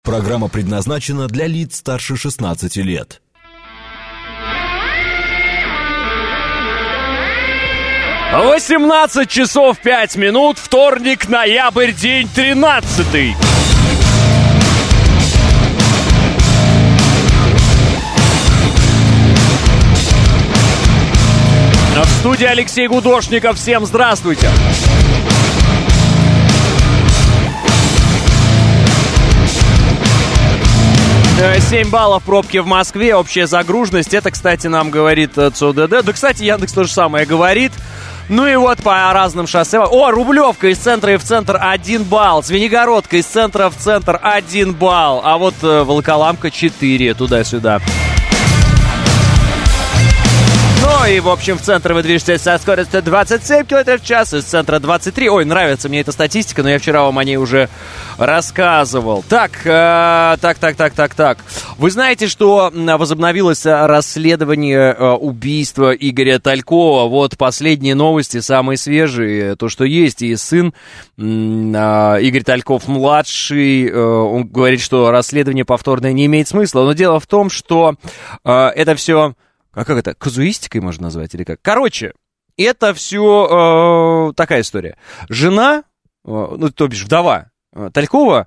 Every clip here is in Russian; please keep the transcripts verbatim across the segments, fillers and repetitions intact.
Программа предназначена для лиц старше шестнадцати лет. восемнадцать часов пять минут, вторник, ноябрь, день тринадцатый. В студии Алексей Гудошников. Всем здравствуйте. семь баллов пробки в Москве, общая загруженность. Это, кстати, нам говорит ЦОДД. Да, кстати, Яндекс то же самое говорит. Ну и вот по разным шоссе. О, Рублевка из центра и в центр один балл. Звенигородка из центра в центр один балл. А вот Волоколамка четыре, туда-сюда. Ну и, в общем, в центр вы движетесь со скоростью двадцать семь километров в час, из центра двадцать три. Ой, нравится мне эта статистика, но я вчера вам о ней уже рассказывал. Так, э, так, так, так, так, так. Вы знаете, что возобновилось расследование э, убийства Игоря Талькова? Вот последние новости, самые свежие, то, что есть. И сын э, Игорь Тальков-младший, э, он говорит, что расследование повторное не имеет смысла. Но дело в том, что э, это все... А как это? Казуистикой можно назвать или как? Короче, это все э, такая история. Жена, э, ну, то бишь вдова э, Талькова,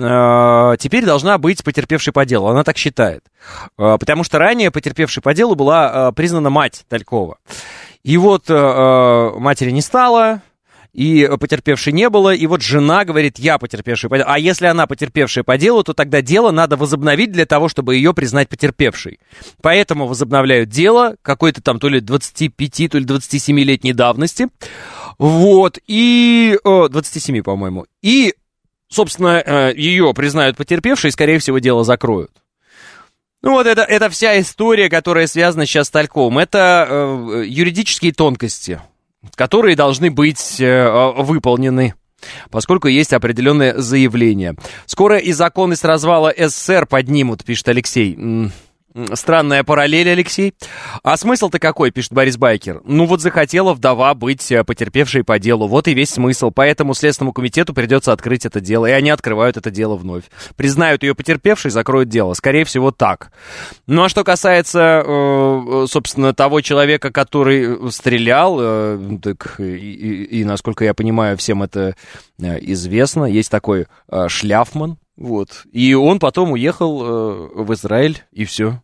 э, теперь должна быть потерпевшей по делу. Она так считает. Э, потому что ранее потерпевшей по делу была э, признана мать Талькова. И вот э, матери не стало, и потерпевшей не было, и вот жена говорит, я потерпевшая по делу. А если она потерпевшая по делу, то тогда дело надо возобновить для того, чтобы ее признать потерпевшей. Поэтому возобновляют дело какой-то там то ли двадцати пяти, то ли двадцати семилетней давности. Вот, и... О, двадцати семи, по-моему. И, собственно, ее признают потерпевшей, и, скорее всего, дело закроют. Ну вот это, это вся история, которая связана сейчас с Тальковым. Это э, юридические тонкости, которые должны быть э, выполнены, поскольку есть определенное заявление. Скоро и законы с развала СССР поднимут, пишет Алексей. Странная параллель, Алексей. А смысл-то какой, пишет Борис Байкер? Ну вот захотела вдова быть потерпевшей по делу. Вот и весь смысл. Поэтому Следственному комитету придется открыть это дело. И они открывают это дело вновь. Признают ее потерпевшей, закроют дело. Скорее всего, так. Ну а что касается, собственно, того человека, который стрелял, так и, и, и насколько я понимаю, всем это известно. Есть такой Шляфман. Вот. И он потом уехал э, в Израиль, и все.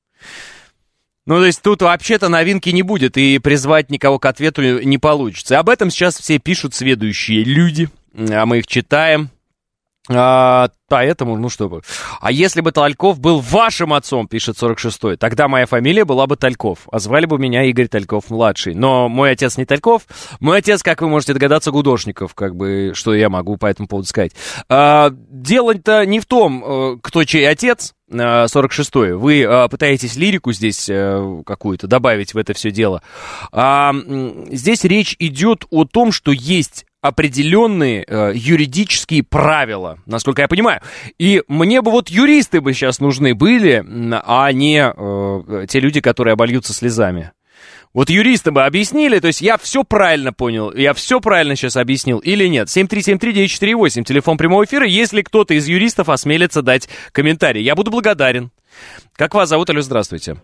Ну, то есть тут вообще-то новинки не будет, и призвать никого к ответу не получится. Об этом сейчас все пишут сведущие люди, а мы их читаем. А, поэтому, ну что бы. А если бы Тальков был вашим отцом, пишет сорок шестой, тогда моя фамилия была бы Тальков, а звали бы меня Игорь Тальков-младший. Но мой отец не Тальков, мой отец, как вы можете догадаться, Гудошников, как бы, что я могу по этому поводу сказать. А, дело-то не в том, кто чей отец, сорок шестой. Вы а, пытаетесь лирику здесь а, какую-то добавить в это все дело. А, здесь речь идет о том, что есть определенные э, юридические правила, насколько я понимаю. И мне бы вот юристы бы сейчас нужны были, а не э, те люди, которые обольются слезами. Вот юристы бы объяснили, то есть я все правильно понял, я все правильно сейчас объяснил или нет. семь три семь три девять четыре восемь, телефон прямого эфира, если кто-то из юристов осмелится дать комментарий. Я буду благодарен. Как вас зовут? Алло, здравствуйте.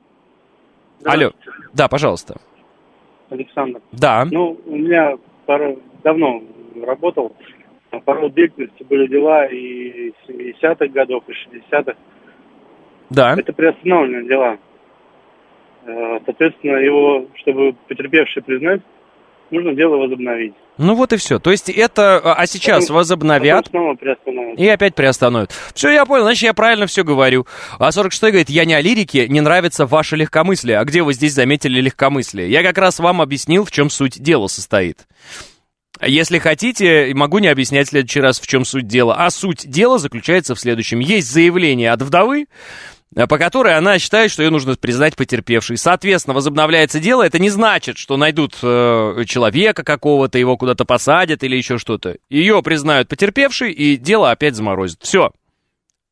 Алло, да, пожалуйста. Александр. Да. Ну, у меня пару... давно работал, по роду деятельности были дела и семидесятых годов, и шестидесятых. Да. Это приостановленные дела. Соответственно, его, чтобы потерпевший признать, нужно дело возобновить. Ну вот и все. То есть это... А сейчас потом, возобновят потом снова приостановят. И опять приостановят. Все, я понял, значит, я правильно все говорю. А сорок шестой говорит, я не о лирике, не нравится ваше легкомыслие. А где вы здесь заметили легкомыслие? Я как раз вам объяснил, в чем суть дела состоит. Если хотите, могу не объяснять в следующий раз, в чем суть дела. А суть дела заключается в следующем. Есть заявление от вдовы, по которой она считает, что ее нужно признать потерпевшей. Соответственно, возобновляется дело. Это не значит, что найдут э, человека какого-то, его куда-то посадят или еще что-то. Ее признают потерпевшей, и дело опять заморозят. Все.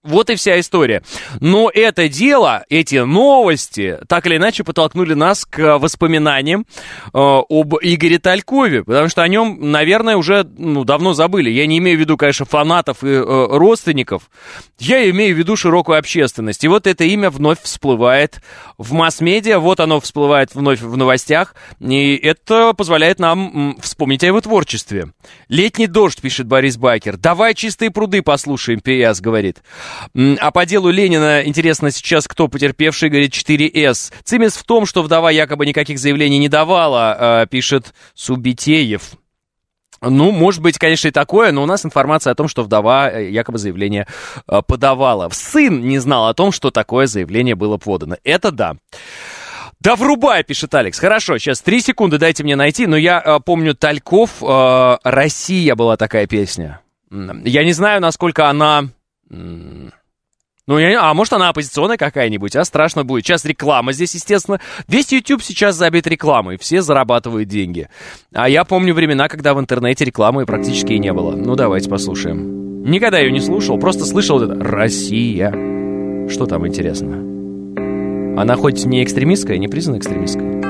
Вот и вся история. Но это дело, эти новости, так или иначе подтолкнули нас к воспоминаниям э, об Игоре Талькове, потому что о нем, наверное, уже ну, давно забыли. Я не имею в виду, конечно, фанатов и э, родственников, я имею в виду широкую общественность. И вот это имя вновь всплывает в масс-медиа, вот оно всплывает вновь в новостях, и это позволяет нам м, вспомнить о его творчестве. «Летний дождь», пишет Борис Байкер. «Давай «Чистые пруды» послушаем», Пи Эс говорит. А по делу Ленина интересно сейчас, кто потерпевший, говорит четыре эс. Цимис в том, что вдова якобы никаких заявлений не давала, пишет Субитеев. Ну, может быть, конечно, и такое, но у нас информация о том, что вдова якобы заявление подавала. Сын не знал о том, что такое заявление было подано. Это да. Да врубай, пишет Алекс. Хорошо, сейчас три секунды дайте мне найти, но я э, помню Тальков, э, «Россия» была такая песня. Я не знаю, насколько она... Ну, я, а может, она оппозиционная какая-нибудь, а страшно будет. Сейчас реклама здесь, естественно. Весь YouTube сейчас забит рекламой, все зарабатывают деньги. А я помню времена, когда в интернете рекламы практически и не было. Ну, давайте послушаем. Никогда ее не слушал, просто слышал это «Россия». Что там интересно? Она хоть не экстремистская, не признана экстремистской?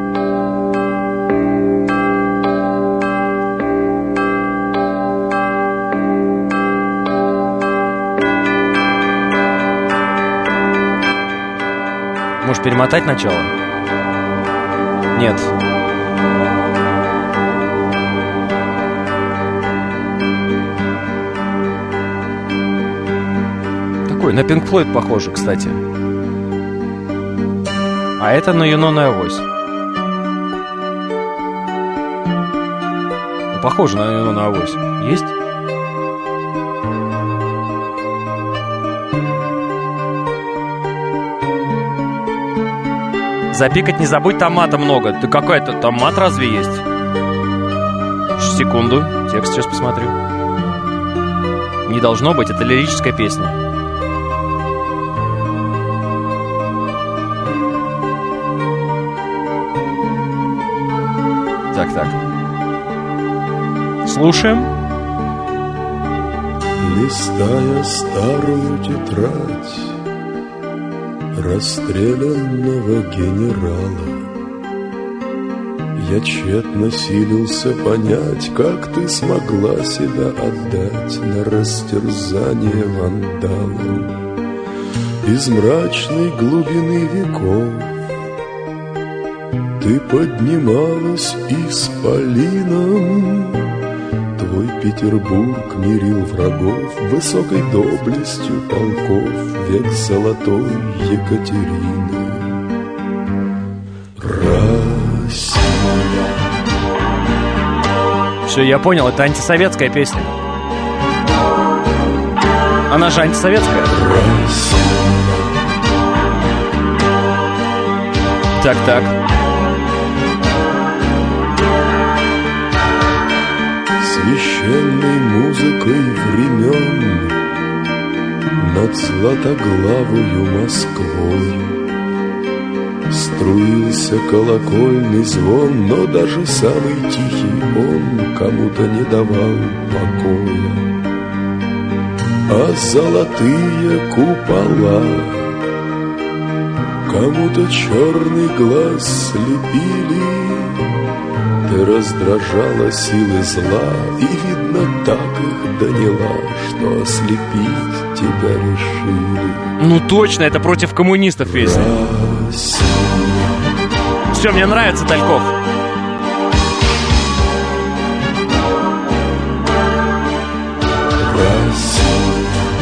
Может, перемотать начало? Нет. Такой, на Pink Floyd похоже, кстати. А это на Юнона Авось. Ну, похоже на Юнона Авось. Есть? Запикать не забудь, томата много. Ты какой-то томат разве есть? Секунду, текст сейчас посмотрю. Не должно быть, это лирическая песня. Так, так. Слушаем. Листая старую тетрадь расстрелянного генерала, я тщетно силился понять, как ты смогла себя отдать на растерзание вандалу. Из мрачной глубины веков ты поднималась исполином. Твой Петербург мирил врагов высокой доблестью полков век золотой Екатерины. Россия. Все, я понял, это антисоветская песня. Она же антисоветская. Россия. Так, так. Священной музыкой времен над златоглавою Москвою струился колокольный звон, но даже самый тихий он кому-то не давал покоя. А золотые купола кому-то черный глаз слепили. Ты раздражала силы зла, и, видно, так их доняла, что ослепить тебя решили. Ну точно, это против коммунистов песня. Россия. Все, мне нравится Тальков. Россия.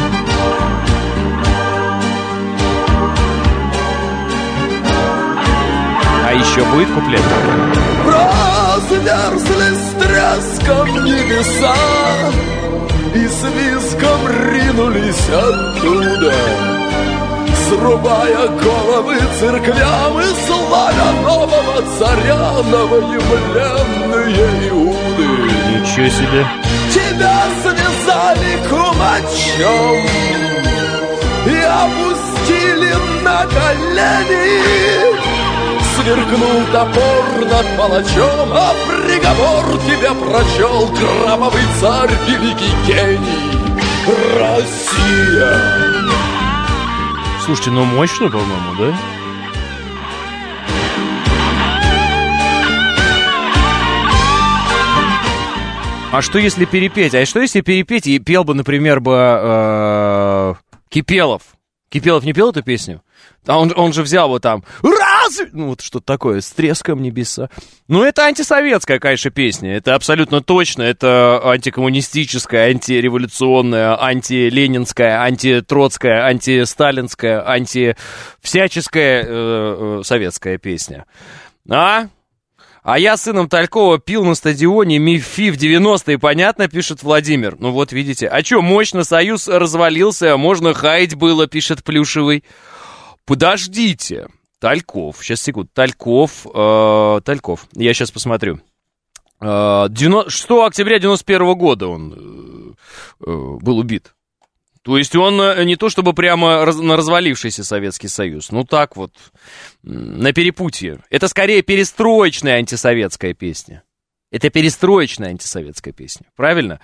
А еще будет куплет? Разверзли с треском небеса и с визгом ринулись оттуда, срубая головы церквям и славя нового царя, новоявленные Иуды. Ничего себе. Тебя связали кумачом и опустили на колени. Сверкнул топор над палачом, а приговор тебя прочел кровавый царь, великий гений. Россия. Слушайте, ну мощно, по-моему, да? А что если перепеть? А что если перепеть и пел бы, например, бы э, Кипелов? Кипелов не пел эту песню? А он, он же взял вот там раз, ну вот что-то такое, с треском небеса. Ну это антисоветская, конечно, песня. Это абсолютно точно. Это антикоммунистическая, антиреволюционная, антиленинская, антитроцкая, антисталинская, антивсяческая э, э, советская песня. А? А я с сыном Талькова пил на стадионе МИФИ в девяностые, понятно, пишет Владимир. Ну вот видите. А что, мощно Союз развалился, можно хаять было, пишет Плюшевый. Подождите. Тальков, сейчас секунду. Тальков, э, Тальков, я сейчас посмотрю. Э, шестого октября девяносто первого года он э, э, был убит. То есть он не то чтобы прямо раз, на развалившийся Советский Союз, ну так вот, на перепутье. Это скорее перестроечная антисоветская песня. Это перестроечная антисоветская песня, правильно?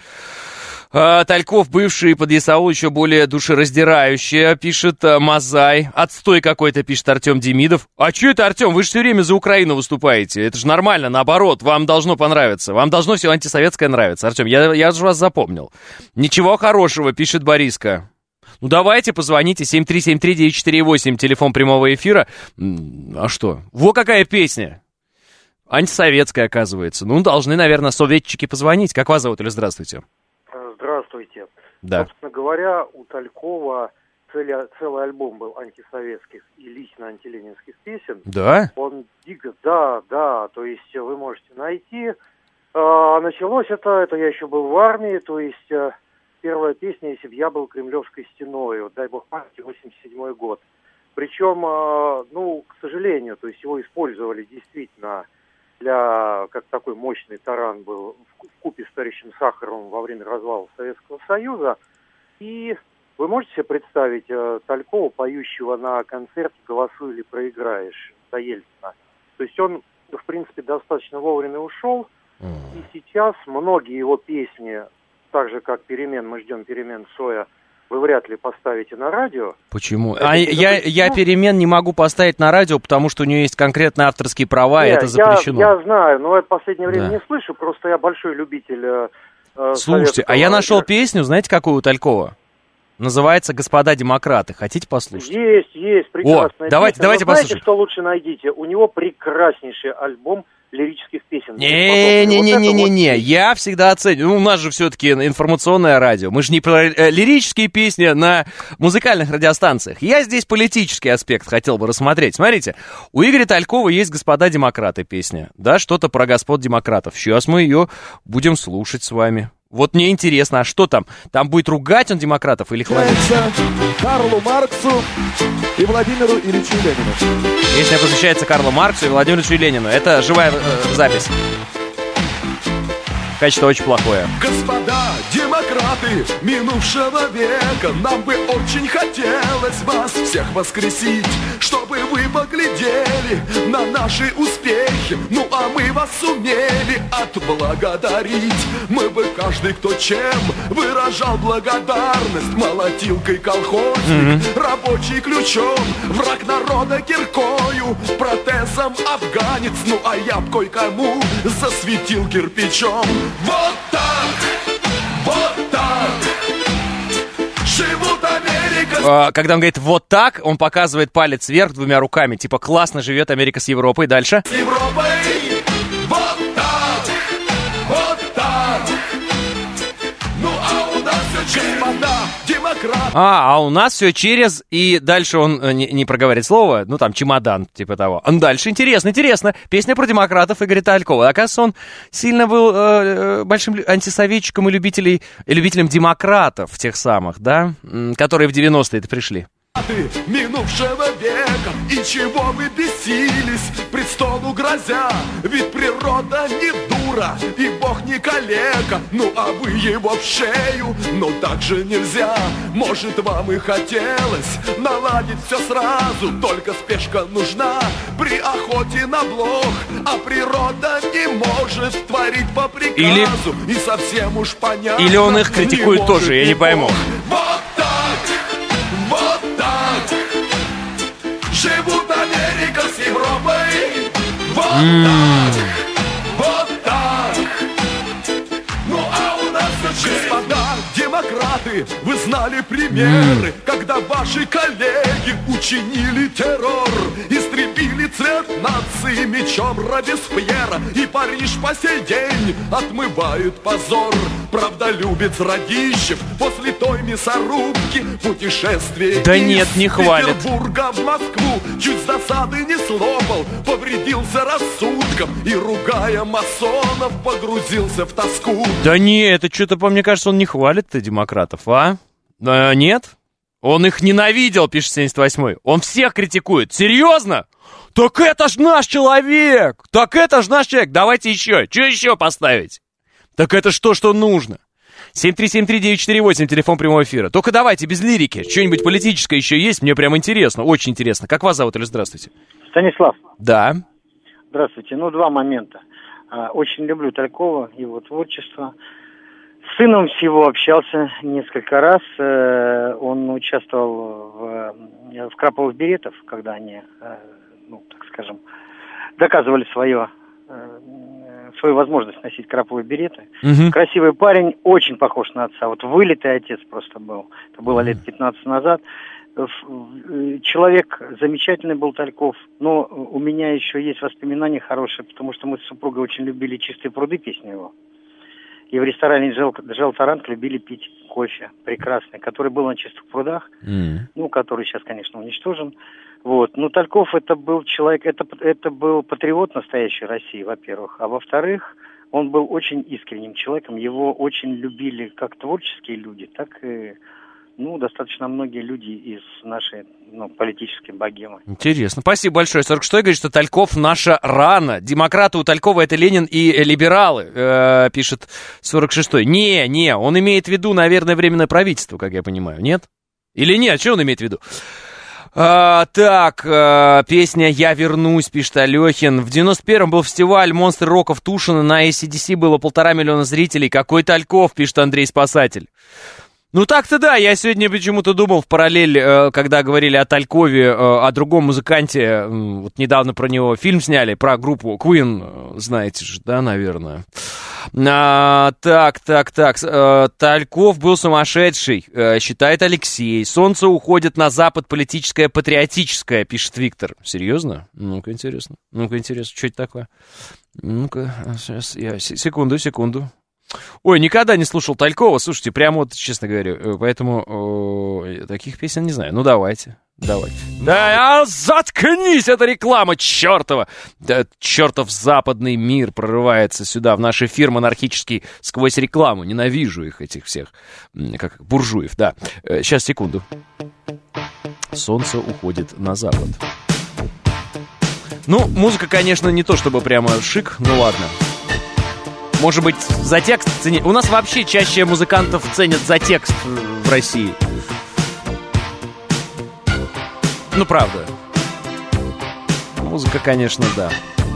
А, Тальков, бывший под ЕСАУ, еще более душераздирающая, пишет а, Мазай. Отстой какой-то, пишет Артем Демидов. А что это, Артем, вы же все время за Украину выступаете. Это же нормально, наоборот, вам должно понравиться. Вам должно все антисоветское нравиться. Артем, я, я же вас запомнил. Ничего хорошего, пишет Бориска. Ну давайте, позвоните, семь три семь три девять четыре восемь, телефон прямого эфира. А что? Во какая песня. Антисоветская, оказывается. Ну, должны, наверное, советчики позвонить. Как вас зовут, или здравствуйте? Здравствуйте. Да. Собственно говоря, у Талькова целый, целый альбом был антисоветских и лично антиленинских песен. Да? Он дико, да, да, то есть вы можете найти. А, началось это, это я еще был в армии, то есть а, первая песня, если бы я был Кремлевской стеной, вот, дай бог памяти, восемьдесят седьмой год. Причем, а, ну, к сожалению, то есть его использовали действительно для, как такой мощный таран был вкупе с товарищем Сахаровым во время развала Советского Союза. И вы можете себе представить э, Талькова, поющего на концерте «Голосуй или проиграешь» до Ельцина. То есть он, в принципе, достаточно вовремя ушел. И сейчас многие его песни, так же как «Перемен», мы ждем перемен Цоя, вы вряд ли поставите на радио. Почему? А я, я перемен не могу поставить на радио, потому что у нее есть конкретные авторские права, Нет, и это запрещено. Я, я знаю, но это в последнее время да. не слышу, просто я большой любитель... Э, Слушайте, а я нашел песню, знаете, какую у Талькова? Называется «Господа демократы». Хотите послушать? Есть, есть, прекрасная О, давайте, песня. давайте но знаете, послушаем. что лучше найдите? У него прекраснейший альбом лирических песен. Не-не-не-не-не-не, вот я всегда оцениваю. Ну, у нас же все-таки информационное радио. Мы же не про э, лирические песни на музыкальных радиостанциях. Я здесь политический аспект хотел бы рассмотреть. Смотрите, у Игоря Талькова есть «Господа демократы» песня. Да, что-то про господ демократов. Сейчас мы ее будем слушать с вами. Вот мне интересно, а что там? Там будет ругать он демократов или хвалить? Карлу Марксу и Владимиру Ильичу Ленину. Песня посвящается Карлу Марксу и Владимиру Ильичу Ленину. Это живая э, запись. Качество очень плохое. Господа демократы минувшего века, нам бы очень хотелось вас всех воскресить, чтобы вы поглядели на наши успехи, ну а мы вас сумели отблагодарить. Мы бы каждый, кто чем выражал благодарность, молотилкой колхозник, mm-hmm. рабочий ключом, враг народа киркою, протезом афганец, ну а я б кое-кому засветил кирпичом. Вот так, вот так живут Америка. Когда он говорит «вот так», он показывает палец вверх двумя руками. Типа классно живет Америка с Европой. Дальше. С Европой. Вот так, вот так. Ну а у нас все господа демократы. А, а у нас все через... И дальше он не, не проговаривает слово. Ну там чемодан, типа того. А дальше интересно, интересно. Песня про демократов Игоря Талькова. Оказывается, он сильно был э, большим антисоветчиком и любителей, и любителем демократов тех самых, да? Которые в девяностые-то пришли. Минувшего века, и чего вы бесились, престолу грозя, ведь природа не дура, и бог не калека, ну а вы его в шею, но так же нельзя. Может, вам и хотелось наладить все сразу, только спешка нужна при охоте на блох, а природа не может творить по приказу. Или... И совсем уж понятно. Или он их критикует тоже, я не пойму. Вот так, вот так. Вот М. так, вот так. Ну а у нас, господа демократы, вы знали примеры, когда ваши коллеги учинили террор, истребили цвет нации мечом Робеспьера, и Париж по сей день отмывает позор. Правдолюбец Радищев после той мясорубки путешествие Да из нет, не хвалит. Петербурга в Москву чуть с досады не слопал, повредился рассудком и, ругая масонов, погрузился в тоску. Да не, это что-то, по мне кажется, он не хвалит-то демократов, а? а? Нет? Он их ненавидел, пишет семьдесят восьмой. Он всех критикует. Серьезно? Так это ж наш человек! Так это ж наш человек! Давайте еще. Что еще поставить? Так это ж то, что нужно. семь три семь три девять четыре восемь, телефон прямого эфира. Только давайте, без лирики. Что-нибудь политическое еще есть? Мне прям интересно, очень интересно. Как вас зовут или здравствуйте? Станислав. Да. Здравствуйте. Ну, два момента. Очень люблю Талькова, его творчество. С сыном всего общался несколько раз. Он участвовал в, в «Краповых беретах», когда они, ну, так скажем, доказывали свое, свою возможность носить краповые береты. Угу. Красивый парень, очень похож на отца. Вот вылитый отец просто был. Это было лет пятнадцать назад. Человек замечательный был Тальков, но у меня еще есть воспоминания хорошие, потому что мы с супругой очень любили «Чистые пруды», песню его. И в ресторане «Джал Тарант» любили пить кофе прекрасный, который был на «Чистых прудах», mm. ну, который сейчас, конечно, уничтожен. Вот. Но Тальков это был человек, это, это был патриот настоящей России, во-первых. А во-вторых, он был очень искренним человеком, его очень любили как творческие люди, так и... Ну, достаточно многие люди из нашей, ну, политической богемы. Интересно. Спасибо большое. сорок шестой говорит, что Тальков наша рана. Демократы у Талькова это Ленин и либералы, э, пишет сорок шестой. Не, не, он имеет в виду, наверное, временное правительство, как я понимаю, нет? Или нет? Что он имеет в виду? А, так, а, песня «Я вернусь», пишет Алехин. В девяносто первом был фестиваль «Монстры рока» в Тушино. На эй си ди си было полтора миллиона зрителей. Какой Тальков, пишет Андрей Спасатель. Ну так-то да, я сегодня почему-то думал в параллель, когда говорили о Талькове, о другом музыканте, вот недавно про него фильм сняли, про группу Queen, знаете же, да, наверное. А, так, так, так, Тальков был сумасшедший, считает Алексей. Солнце уходит на запад, политическое, патриотическое, пишет Виктор. Серьезно? Ну-ка, интересно. Ну-ка, интересно, что это такое? Ну-ка, сейчас, я, секунду, секунду. Ой, никогда не слушал Талькова, слушайте, прямо вот, честно говоря, поэтому о, таких песен не знаю. Ну, давайте, давайте. Да, а заткнись, это реклама чертова! Да, чертов западный мир прорывается сюда, в наш эфир монархический, сквозь рекламу. Ненавижу их, этих всех, как буржуев, да. Сейчас, секунду. Солнце уходит на запад. Ну, музыка, конечно, не то чтобы прямо шик, ну ладно. Может быть, за текст ценить. У нас вообще чаще музыкантов ценят за текст в России. Ну, правда. Музыка, конечно, да.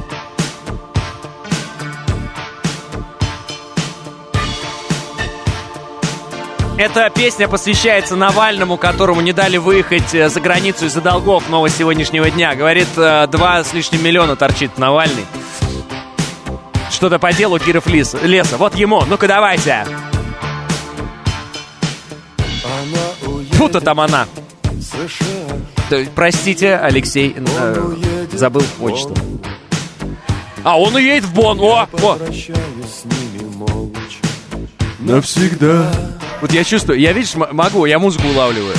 Эта песня посвящается Навальному, которому не дали выехать за границу из-за долгов. Новость сегодняшнего дня. Говорит, два с лишним миллиона торчит Навальный. Что-то по делу Киров Лис, Леса. Вот ему. Ну-ка, давайте. Фу-то там она. Да, простите, Алексей, э, забыл отчество. А, он уедет в Бонн. О, о. Навсегда. Вот я чувствую, я, видишь, могу, я музыку улавливаю.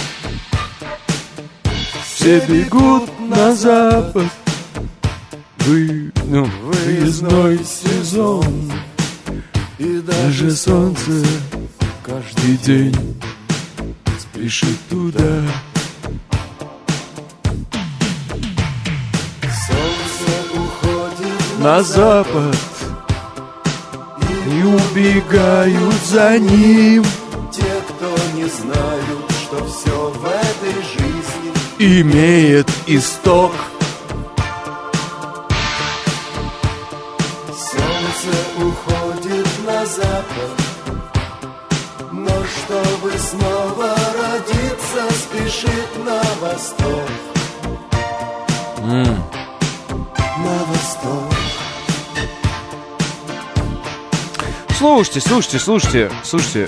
Все бегут на запад. Вы, ну, выездной сезон, и даже солнце каждый день спешит туда. Солнце уходит на запад, и убегают за ним те, кто не знают, что все в этой жизни имеет исток. Уходит на запад, но чтобы снова родиться, спешит на восток. Mm. На восток. слушайте, слушайте, слушайте, слушайте.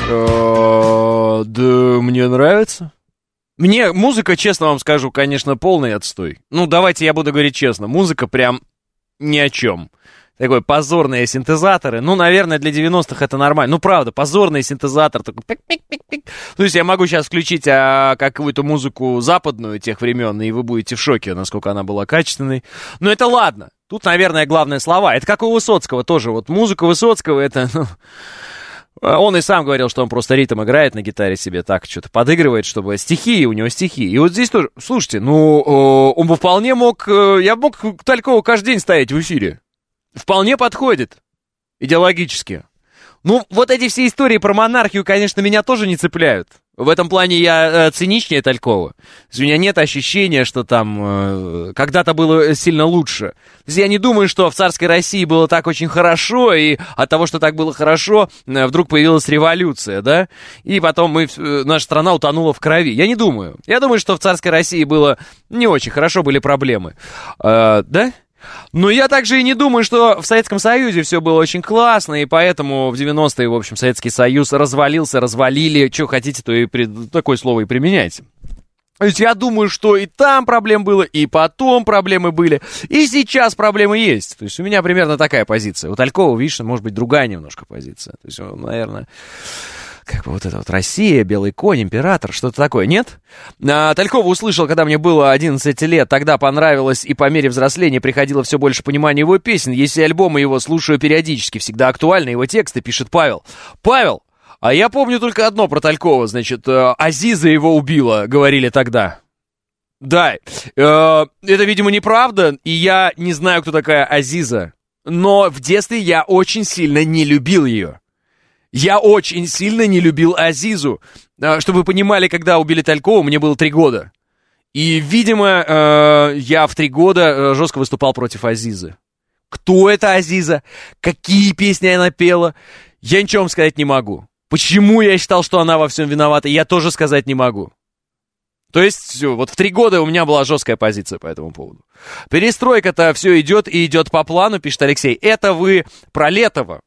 Э, да мне нравится. Мне музыка, честно вам скажу, конечно, полный отстой. Ну, давайте я буду говорить честно. Музыка прям ни о чем. Такой позорные синтезаторы. Ну, наверное, для девяностых это нормально. Ну, правда, позорный синтезатор. Такой пик-пик-пик-пик. То есть я могу сейчас включить а, какую-то музыку западную тех времен, и вы будете в шоке, насколько она была качественной. Но это ладно. Тут, наверное, главные слова. Это как у Высоцкого тоже. Вот музыка Высоцкого, это... Ну, он и сам говорил, что он просто ритм играет на гитаре себе так, что-то подыгрывает, чтобы стихи, у него стихи. И вот здесь тоже... Слушайте, ну, он бы вполне мог... Я мог Талькова каждый день ставить в эфире. Вполне подходит идеологически. Ну, вот эти все истории про монархию, конечно, меня тоже не цепляют. В этом плане я э, циничнее Талькова. У меня нет ощущения, что там э, когда-то было сильно лучше. То есть я не думаю, что в царской России было так очень хорошо, и от того, что так было хорошо, э, вдруг появилась революция, да? И потом мы, э, наша страна утонула в крови. Я не думаю. Я думаю, что в царской России было не очень хорошо, были проблемы. Э, да? Но я также и не думаю, что в Советском Союзе все было очень классно, и поэтому в девяностые, в общем, Советский Союз развалился, развалили, что хотите, то и при... такое слово и применяйте. То есть я думаю, что и там проблем было, и потом проблемы были, и сейчас проблемы есть. То есть у меня примерно такая позиция. У Талькова, видишь, может быть другая немножко позиция. То есть, наверное... Как бы вот это вот Россия, белый конь, император, что-то такое, нет? А, Талькова услышал, когда мне было одиннадцать лет, тогда понравилось, и по мере взросления приходило все больше понимания его песен. Если альбомы его слушаю периодически, всегда актуальны его тексты, пишет Павел. Павел, а я помню только одно про Талькова, значит, Азиза его убила, говорили тогда. Да, э, это, видимо, неправда, и я не знаю, кто такая Азиза, но в детстве я очень сильно не любил ее. Я очень сильно не любил Азизу. Чтобы вы понимали, когда убили Талькова, мне было три года. И, видимо, э, я в три года жестко выступал против Азизы. Кто это Азиза? Какие песни она пела? Я ничего вам сказать не могу. Почему я считал, что она во всем виновата, я тоже сказать не могу. То есть, вот в три года у меня была жесткая позиция по этому поводу. Перестройка-то все идет и идет по плану, пишет Алексей. Это вы про Летова.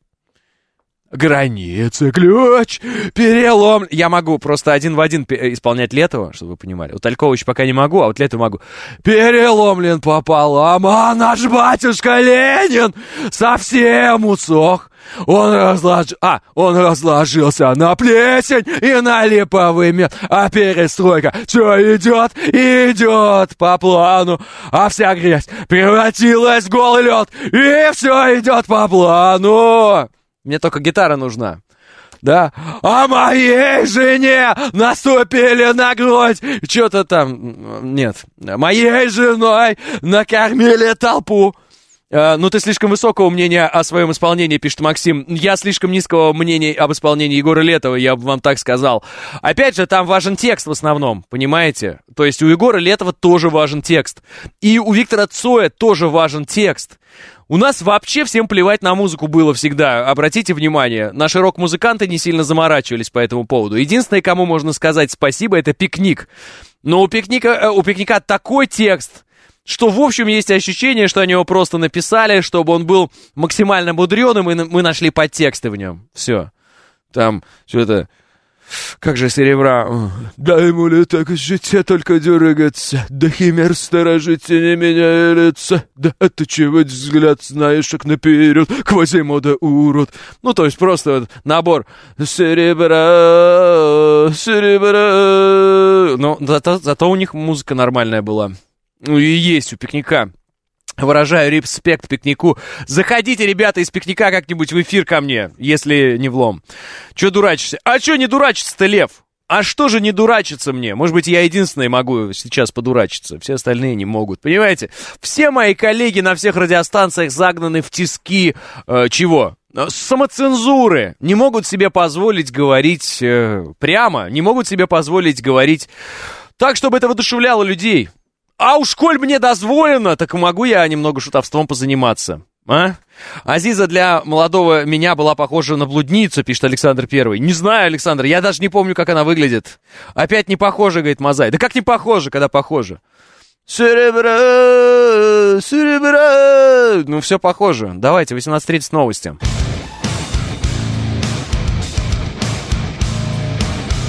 Граница, ключ, перелом. Я могу просто один в один исполнять Летова, чтобы вы понимали. У Талькова еще пока не могу, а вот Летова могу. Переломлен пополам, а наш батюшка Ленин совсем усох. Он разлож... а, он разложился на плесень и на липовый мед. А перестройка все идет, идет по плану. А вся грязь превратилась в голый лед. И все идет по плану. Мне только гитара нужна. Да? А моей жене наступили на грудь. Что-то там... Нет. Моей женой накормили толпу. Uh, ну, ты слишком высокого мнения о своем исполнении, пишет Максим. Я слишком низкого мнения об исполнении Егора Летова, я бы вам так сказал. Опять же, там важен текст в основном, понимаете? То есть у Егора Летова тоже важен текст. И у Виктора Цоя тоже важен текст. У нас вообще всем плевать на музыку было всегда. Обратите внимание, наши рок-музыканты не сильно заморачивались по этому поводу. Единственное, кому можно сказать спасибо, это Пикник. Но у Пикника, у Пикника такой текст... Что, в общем, есть ощущение, что они его просто написали, чтобы он был максимально мудреным, и мы нашли подтексты в нем. Все. Там что-то... Как же серебра... Дай ему ли так жить, только дергаться, да химер сторожите, не меняя лица, да отточивать взгляд, знаешь, как наперед, Квазимода урод. Ну, то есть просто вот набор серебра, серебра... Ну, зато, зато у них музыка нормальная была. Ну и есть у Пикника. Выражаю респект Пикнику. Заходите, ребята, из Пикника как-нибудь в эфир ко мне, если не влом. Че дурачишься? А че не дурачиться-то, Лев? А что же не дурачиться мне? Может быть, я единственный могу сейчас подурачиться. Все остальные не могут. Понимаете? Все мои коллеги на всех радиостанциях загнаны в тиски... Э, чего? Самоцензуры. Не могут себе позволить говорить э, прямо. Не могут себе позволить говорить так, чтобы это воодушевляло людей. А уж коль мне дозволено, так могу я немного шутовством позаниматься. А? Азиза для молодого меня была похожа на блудницу, пишет Александр Первый. Не знаю, Александр, я даже не помню, как она выглядит. Опять не похожа, говорит Мазай. Да как не похожа, когда похожа? Серебра, серебра. Ну, все похоже. Давайте, восемнадцать тридцать новости.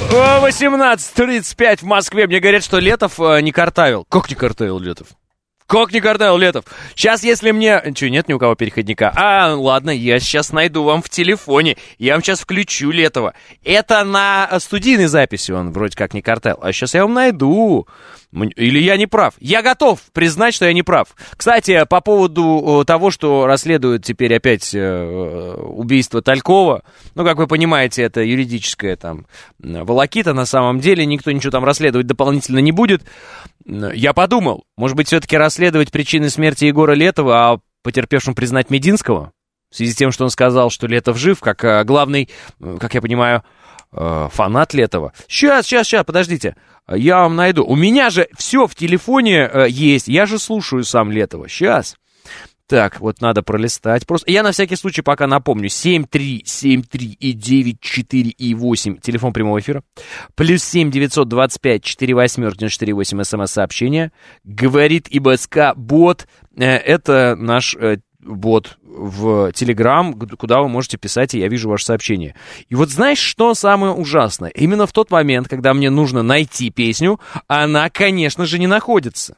восемнадцать тридцать пять в Москве. Мне говорят, что Летов э, не картавил. Как не картавил Летов? Как не картавил Летов? Сейчас, если мне... Че, нет ни у кого переходника? А, ладно, я сейчас найду вам в телефоне. Я вам сейчас включу Летова. Это на студийной записи он вроде как не картавил. А сейчас я вам найду. Или я не прав? Я готов признать, что я не прав. Кстати, по поводу того, что расследуют теперь опять э, убийство Талькова, ну, как вы понимаете, это юридическая там волокита, на самом деле никто ничего там расследовать дополнительно не будет. Я подумал, может быть, все-таки расследовать причины смерти Егора Летова, а потерпевшим признать Мединского, в связи с тем, что он сказал, что Летов жив, как э, главный, как я понимаю, э, фанат Летова. Сейчас, сейчас, сейчас, подождите. Я вам найду. У меня же все в телефоне э, есть. Я же слушаю сам Летова. Сейчас. Так, вот надо пролистать. Просто я на всякий случай пока напомню. семь три семь три и девять четыре и восемь. Телефон прямого эфира. Плюс семь девятьсот двадцать пять четыре восемь девяносто четыре восемь. СМС-сообщение. Говорит ИБСК бот. Э, это наш... Э, бот в Телеграм, куда вы можете писать, и я вижу ваше сообщение. И вот знаешь, что самое ужасное? Именно в тот момент, когда мне нужно найти песню, она, конечно же, не находится.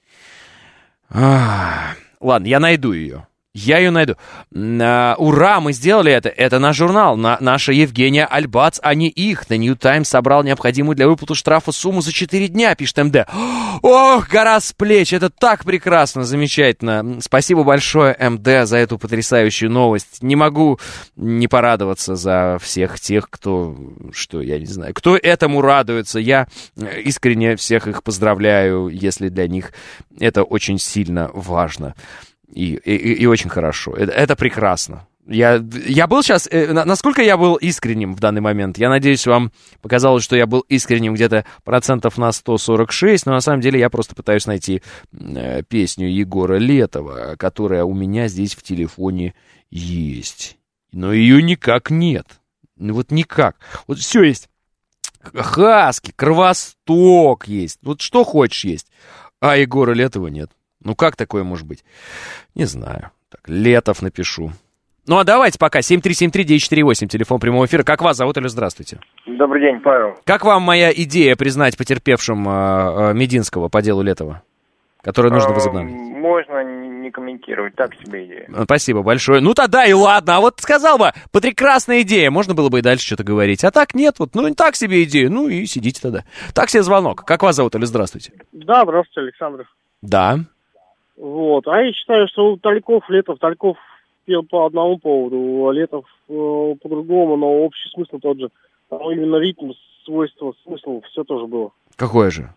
Ах, ладно, я найду ее. Я ее найду. А, ура, мы сделали это. Это наш журнал. На, наша Евгения Альбац, а не их. The New Times собрал необходимую для выплаты штрафа сумму за четыре дня, пишет МД. Ох, гора с плеч. Это так прекрасно, замечательно. Спасибо большое, МД, за эту потрясающую новость. Не могу не порадоваться за всех тех, кто, что, я не знаю, кто этому радуется. Я искренне всех их поздравляю, если для них это очень сильно важно. И, и, и очень хорошо. Это, это прекрасно. Я, я был сейчас... Э, насколько я был искренним в данный момент? Я надеюсь, вам показалось, что я был искренним где-то процентов на сто сорок шесть, но на самом деле я просто пытаюсь найти э, песню Егора Летова, которая у меня здесь в телефоне есть. Но ее никак нет. Ну вот никак. Вот все есть. Хаски, Кровосток есть. Вот что хочешь есть. А Егора Летова нет. Ну, как такое может быть? Не знаю. Так, Летов напишу. Ну, а давайте пока. семь три семь три девять четыре восемь, телефон прямого эфира. Как вас зовут или здравствуйте? Добрый день, Павел. Как вам моя идея признать потерпевшим э, э, Мединского по делу Летова, которую нужно возобновить? Можно не комментировать, так себе идея. Спасибо большое. Ну, тогда и ладно. А вот сказал бы, прекрасная идея, можно было бы и дальше что-то говорить. А так нет, вот, ну, так себе идея. Ну, и сидите тогда. Так себе звонок. Как вас зовут или здравствуйте? Да, здравствуйте, Александр. Да. Вот, а я считаю, что Тальков, Летов, Тальков пел по одному поводу, а Летов э, по-другому, но общий смысл тот же. Там именно ритм, свойства, смысл, все тоже было. Какое же?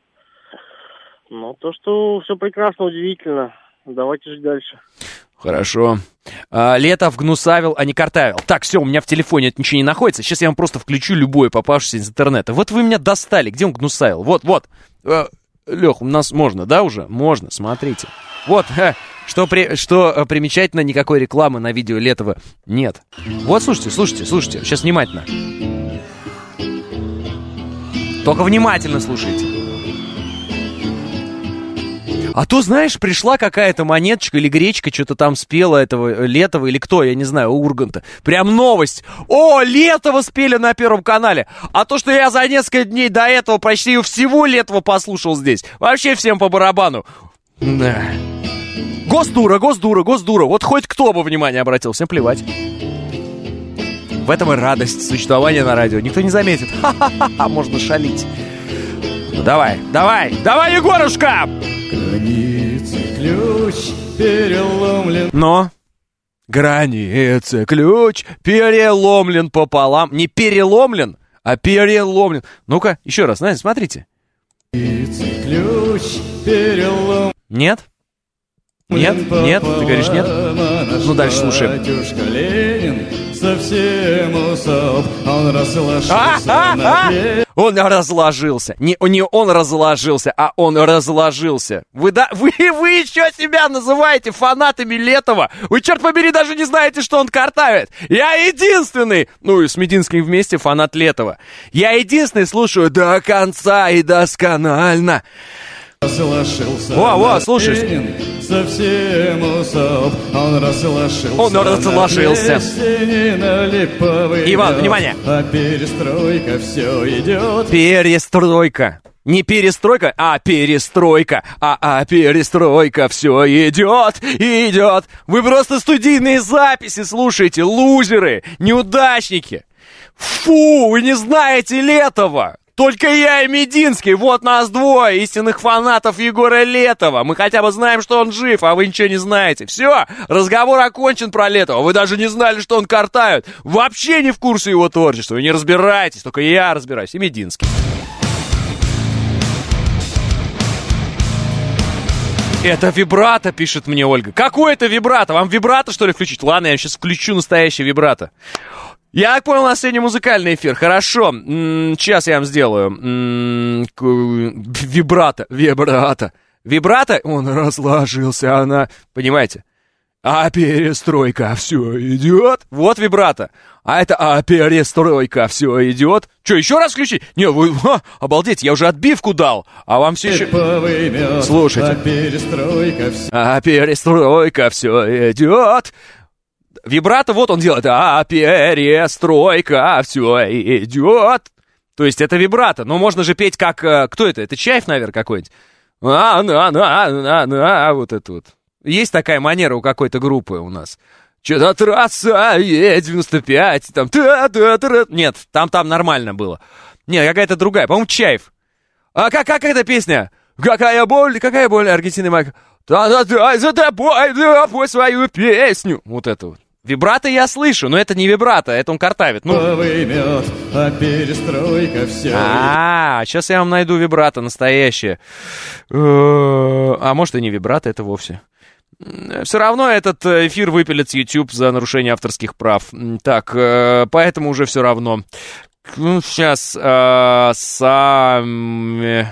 Ну, то, что все прекрасно, удивительно. Давайте жить дальше. Хорошо. А, Летов гнусавил, а не картавил. Так, все, у меня в телефоне это ничего не находится. Сейчас я вам просто включу любое попавшееся из интернета. Вот вы меня достали. Где он гнусавил? Вот, вот. Лех, у нас можно, да, уже? Можно, смотрите. Вот, ха, что, при, что примечательно, никакой рекламы на видео Летова нет. Вот, слушайте, слушайте, слушайте, сейчас внимательно. Только внимательно слушайте. А то, знаешь, пришла какая-то монеточка или гречка, что-то там спела этого Летова, или кто, я не знаю, Урганта. Прям новость. О, Летова спели на Первом канале. А то, что я за несколько дней до этого почти всего Летова послушал здесь, вообще всем по барабану. Да. Госдура, госдура, госдура. Вот хоть кто бы внимание обратил, всем плевать. В этом и радость существования на радио. Никто не заметит. Ха-ха-ха, можно шалить. Ну давай, давай, давай, Егорушка! Границы ключ переломлен. Но границы ключ переломлен пополам. Не переломлен, а переломлен. Ну-ка, еще раз, знаете, смотрите. Границы ключ переломлен. Нет? Нет? Нет? Ты говоришь нет? Ну, дальше слушаем. Батюшка Ленин совсем усоп. Он разложился а, а, на а! Он разложился. Не, не он разложился, а он разложился. Вы, да, вы, вы еще себя называете фанатами Летова. Вы, черт побери, даже не знаете, что он картавит. Я единственный, ну и с Мединским вместе, фанат Летова. Я единственный слушаю до конца и досконально. Расслашился. Во, во, слушай. Ленин совсем усоп. Он расслашился. Он расслашился. Иван, внимание. А перестройка все идет. Перестройка. Не перестройка, а перестройка. А, а перестройка все идет, идет. Вы просто студийные записи слушаете, лузеры, неудачники. Фу, вы не знаете Летова. Только я и Мединский, вот нас двое, истинных фанатов Егора Летова. Мы хотя бы знаем, что он жив, а вы ничего не знаете. Все, разговор окончен про Летова. Вы даже не знали, что он картавит. Вообще не в курсе его творчества. Вы не разбираетесь, только я разбираюсь и Мединский. Это вибрато, пишет мне Ольга. Какое это вибрато? Вам вибрато, что ли, включить? Ладно, я сейчас включу настоящий вибрато. Я так понял, у нас сегодня музыкальный эфир. Хорошо, М-м, сейчас я вам сделаю. М-м, вибрато, вибрато. Вибрато, он разложился, она... Понимаете? А перестройка все идет. Вот вибрато. А это а перестройка все идет. Че, еще раз включить? Не, вы, ха, обалдеть, я уже отбивку дал. А вам все еще... Повымет, Слушайте. А перестройка все... А перестройка все идет. Вибрато, вот он делает. А перестройка все идет. То есть это вибрато. Но можно же петь как... Кто это? Это Чаев, наверное, какой-нибудь? А-на-на-на-на, вот это вот. Есть такая манера у какой-то группы у нас. Что-то трасса Е девяносто пять, там... Та-та-та-та. Нет, там-там нормально было. Нет, какая-то другая. По-моему, Чаев. А как, как эта песня? Какая боль, какая боль, Аргентина Майк. Та-та-та, за тобой, запой свою песню. Вот это вот. Вибрато я слышу, но это не вибрато, это он картавит. Ну... Повымет, а перестройка все... А, сейчас я вам найду вибрато настоящее. А может и не вибрато, это вовсе. Все равно этот эфир выпилят с YouTube за нарушение авторских прав. Так, поэтому уже все равно. Сейчас сам...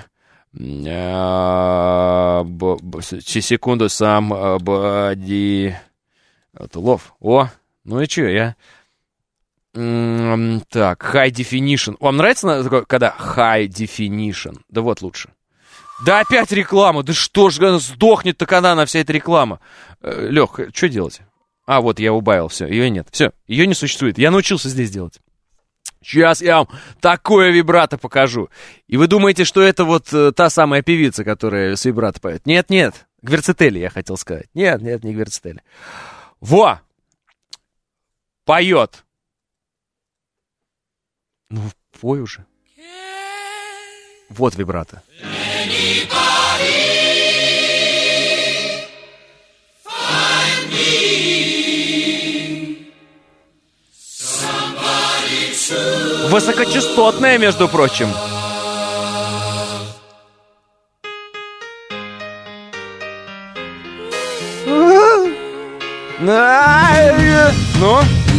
Секунду, сам боди... Лов. О, ну и чё, я... М-м, так, high definition. Вам нравится, когда high definition? Да вот лучше. Да опять реклама. Да что ж, сдохнет-то она, вся эта реклама. Э, Лёх, что делать? А, вот я убавил, все, ее нет. Все, ее не существует. Я научился здесь делать. Сейчас я вам такое вибрато покажу. И вы думаете, что это вот э, та самая певица, которая с вибрато поет? Нет, нет. Гверцетели, я хотел сказать. Нет, нет, не Гверцетели. Во! Поет. Ну, пой уже. Вот вибрато. Высокочастотная, между прочим. Ну?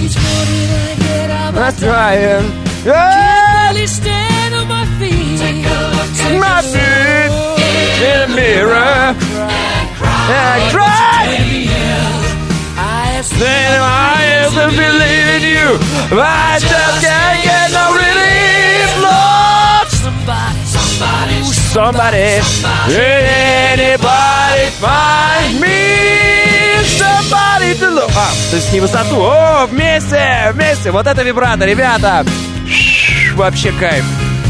Настроен. My feet in a mirror. I cry. Then I have to believe in you. I just can't get no relief, Lord. Somebody, somebody, anybody find me somebody to love. А, то есть не высоту. О, вместе, вместе. Вот это вибрато, ребята. Вообще кайф.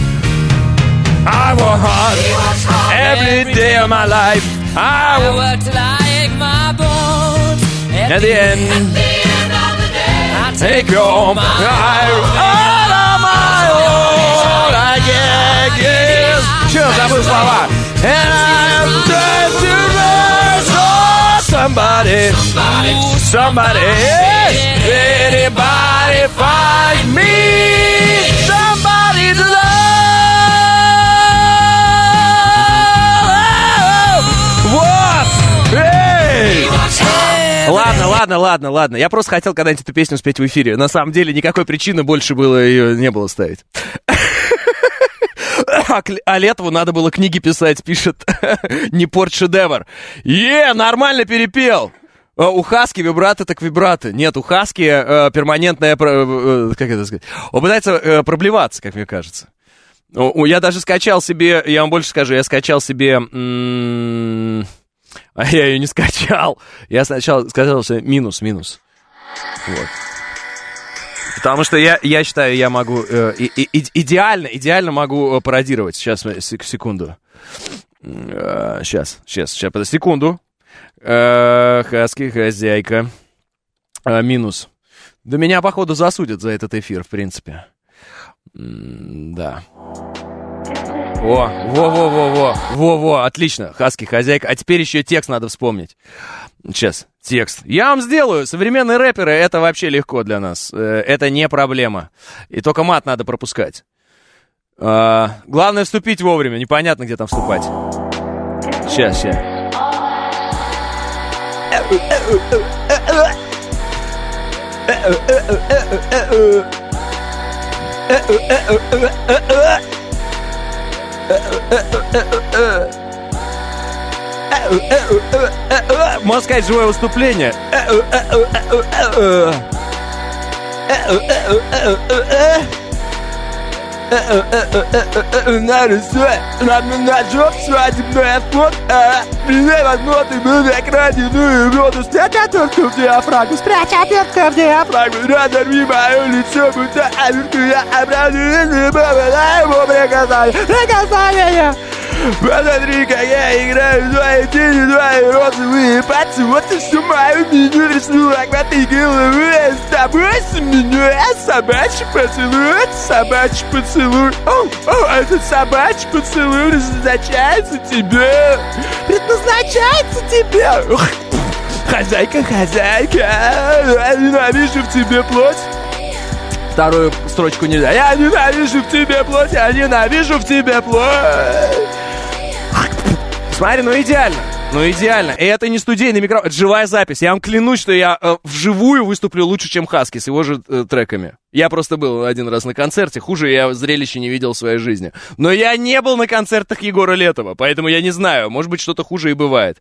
I work hard every day of my life. I work till I ache my bones. At the end, I take you home. I all on my own. I get, yes. Черт, забыл слова. And I'm just to rest. Oh, somebody, somebody, anybody find me somebody to love. Ладно, ладно, ладно, ладно. Я просто хотел когда-нибудь эту песню спеть в эфире. На самом деле никакой причины больше было ее не было ставить. А Летову надо было книги писать, пишет. Не порт шедевр. Е, нормально перепел. У Хаски вибрато так вибрато. Нет, у Хаски э, перманентная... Э, как это сказать? Он пытается э, проблеваться, как мне кажется. Ну, я даже скачал себе, я вам больше скажу, я скачал себе... М- а я ее не скачал. Я сначала сказал, что минус, минус. Вот. Потому что я, я считаю, я могу... Э, и, и, идеально, идеально могу пародировать. Сейчас, секунду. Э, сейчас, сейчас, сейчас, подожди, секунду. Э, Хаски, хозяйка. Э, минус. Да меня, походу, засудят за этот эфир, в принципе. М- да. О, во-во-во-во, во-во, отлично, Хаски, хозяйка. А теперь еще текст надо вспомнить. Сейчас, текст. Я вам сделаю. Современные рэперы, это вообще легко для нас. Это не проблема. И только мат надо пропускать. А, главное вступить вовремя. Непонятно, где там вступать. Сейчас, сейчас. Можно сказать, живое выступление. свадебная фото. Прилей возможно, был на экране, ну и воду. Спрячь отвертку в диафрагму, спрячь отвертку в диафрагму. Разорви мое лицо, будто отвертку я обрадую. Не попадаю в приказание, приказание. Посмотри, как я играю в твои тени, твои розовые пальцы. Вот и всю мою меню рисую, как ты головы. С тобой сменю собачий поцелуй, собачий поцелуй. О, о, этот собачий поцелуй предназначается тебе, предназначается тебе. Ух, хозяйка, хозяйка, я ненавижу в тебе плоть. Вторую строчку нельзя. Я ненавижу в тебе плоть, я ненавижу в тебе плоть. Смотри, ну идеально, ну идеально. И это не студийный микрофон, это живая запись. Я вам клянусь, что я э, вживую выступлю лучше, чем Хаски с его же э, треками. Я просто был один раз на концерте, хуже я зрелища не видел в своей жизни. Но я не был на концертах Егора Летова, поэтому я не знаю, может быть, что-то хуже и бывает.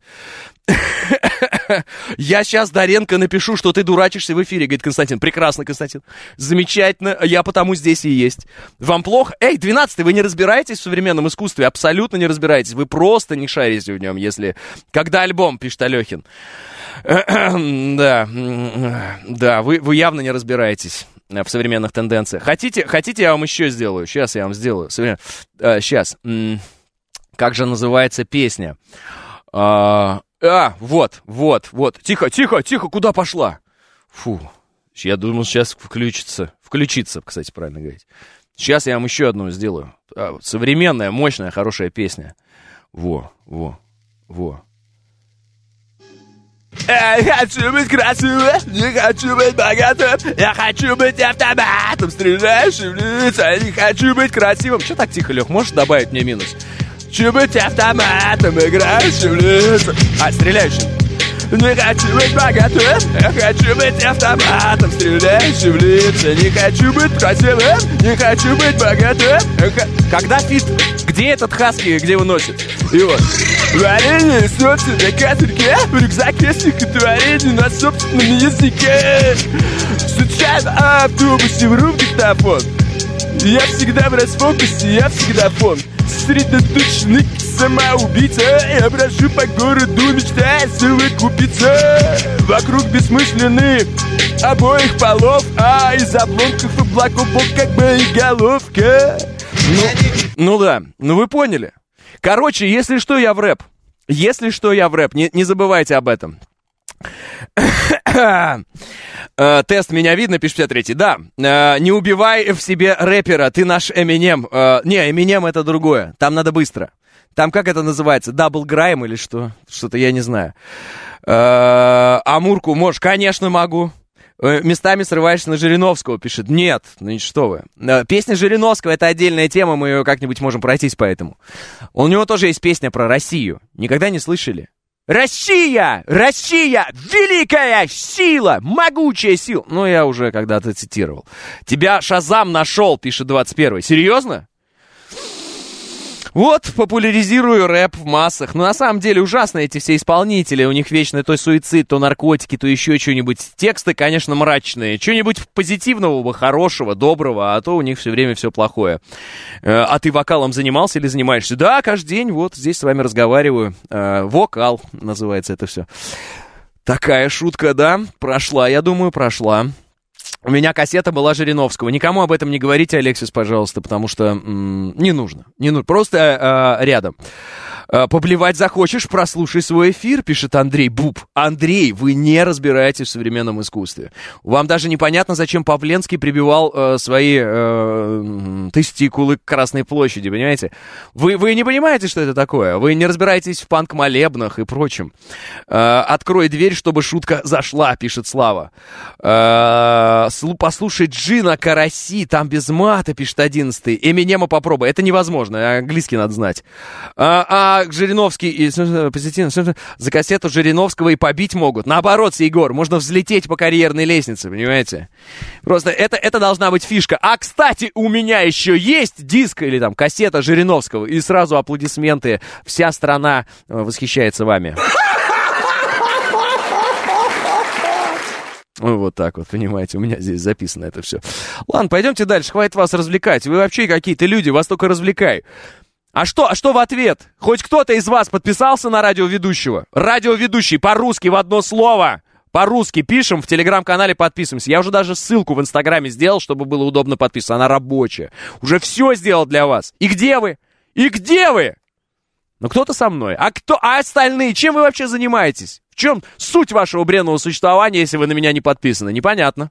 Я сейчас Доренко напишу, что ты дурачишься в эфире, говорит Константин. Прекрасно, Константин. Замечательно, я потому здесь и есть. Вам плохо? Эй, двенадцатый, вы не разбираетесь в современном искусстве? Абсолютно не разбираетесь. Вы просто не шарите в нем, если... Когда альбом, пишет Алехин. Да, да, вы, вы явно не разбираетесь в современных тенденциях. Хотите, хотите, я вам еще сделаю? Сейчас я вам сделаю. Сейчас. Как же называется песня? А, а, вот, вот, вот. Тихо, тихо, тихо, куда пошла? Фу, я думал, сейчас включится. Включится, кстати, правильно говорить. Сейчас я вам еще одну сделаю. А, современная, мощная, хорошая песня. Во, во, во. Я хочу быть красивым, не хочу быть богатым. Я хочу быть автоматом, стреляющим в лица. Не хочу быть красивым. Че так тихо, Лех, можешь добавить мне минус? Хочу быть автоматом, играющим в лица. А, стреляющим. Не хочу быть богатым, я хочу быть автоматом, стреляющим в лица. Не хочу быть красивым, не хочу быть богатым. Когда фит? Где этот Хаски, где его носит? И вот. Варенье несется на катерке, в рюкзаке стихотворение на собственном языке. Встречаем в автобусе, вру в диктофон. Я всегда в расфокусе, я всегда фон. Сосредоточенный самоубийца. Я брожу по городу, мечтая совокупиться. Вокруг бессмысленные обоих полов, а из обломков облаков вот как боеголовка. Ну, ну да, ну вы поняли. Короче, если что, я в рэп. Если что, я в рэп. Не, не забывайте об этом. Тест, меня видно, пишет пятьдесят третий. Да, не убивай в себе рэпера, ты наш Эминем. Не, Эминем это другое, там надо быстро. Там как это называется, дабл грайм или что? Что-то я не знаю. Амурку можешь? Конечно могу. Местами срываешься на Жириновского, пишет. Нет, ну что вы. Песня Жириновского — это отдельная тема, мы ее как-нибудь можем пройтись по этому. У него тоже есть песня про Россию. Никогда не слышали? Россия! Россия! Великая сила! Могучая сила! Ну, я уже когда-то цитировал. Тебя Шазам нашел, пишет двадцать первый. Серьезно? Вот, популяризирую рэп в массах. Но на самом деле ужасно эти все исполнители. У них вечно то суицид, то наркотики, то еще что-нибудь. Тексты, конечно, мрачные. Что-нибудь позитивного бы, хорошего, доброго, а то у них все время все плохое. А ты вокалом занимался или занимаешься? Да, каждый день вот здесь с вами разговариваю. Вокал называется это все. Такая шутка, да? Прошла, я думаю, прошла. У меня кассета была Жириновского. Никому об этом не говорите, Алексис, пожалуйста, потому что м- не нужно. Не нужно. Просто э, рядом. Э, поблевать захочешь, прослушай свой эфир, пишет Андрей Буб. Андрей, вы не разбираетесь в современном искусстве. Вам даже непонятно, зачем Павленский прибивал э, свои э, тестикулы к Красной площади, понимаете? Вы, вы не понимаете, что это такое? Вы не разбираетесь в панк-молебнах и прочем. Э, открой дверь, чтобы шутка зашла, пишет Слава. Э, Послушай Джина Караси, там без мата, пишет одиннадцатый. Эминема попробуй. Это невозможно, английский надо знать. А, а Жириновский и, позитивно, за кассету Жириновского и побить могут. Наоборот, Егор, можно взлететь по карьерной лестнице, понимаете? Просто это, это должна быть фишка. А, кстати, у меня еще есть диск или там кассета Жириновского. И сразу аплодисменты. Вся страна восхищается вами. Вот так вот, понимаете, у меня здесь записано это все. Ладно, пойдемте дальше, хватит вас развлекать. Вы вообще какие-то люди, вас только развлекай. А что, а что в ответ? Хоть кто-то из вас подписался на радиоведущего? Радиоведущий по-русски в одно слово. По-русски пишем, в телеграм-канале подписываемся. Я уже даже ссылку в инстаграме сделал, чтобы было удобно подписываться. Она рабочая. Уже все сделал для вас. И где вы? И где вы? Ну, кто-то со мной. А кто? А остальные? Чем вы вообще занимаетесь? В чем суть вашего бренного существования, если вы на меня не подписаны? Непонятно.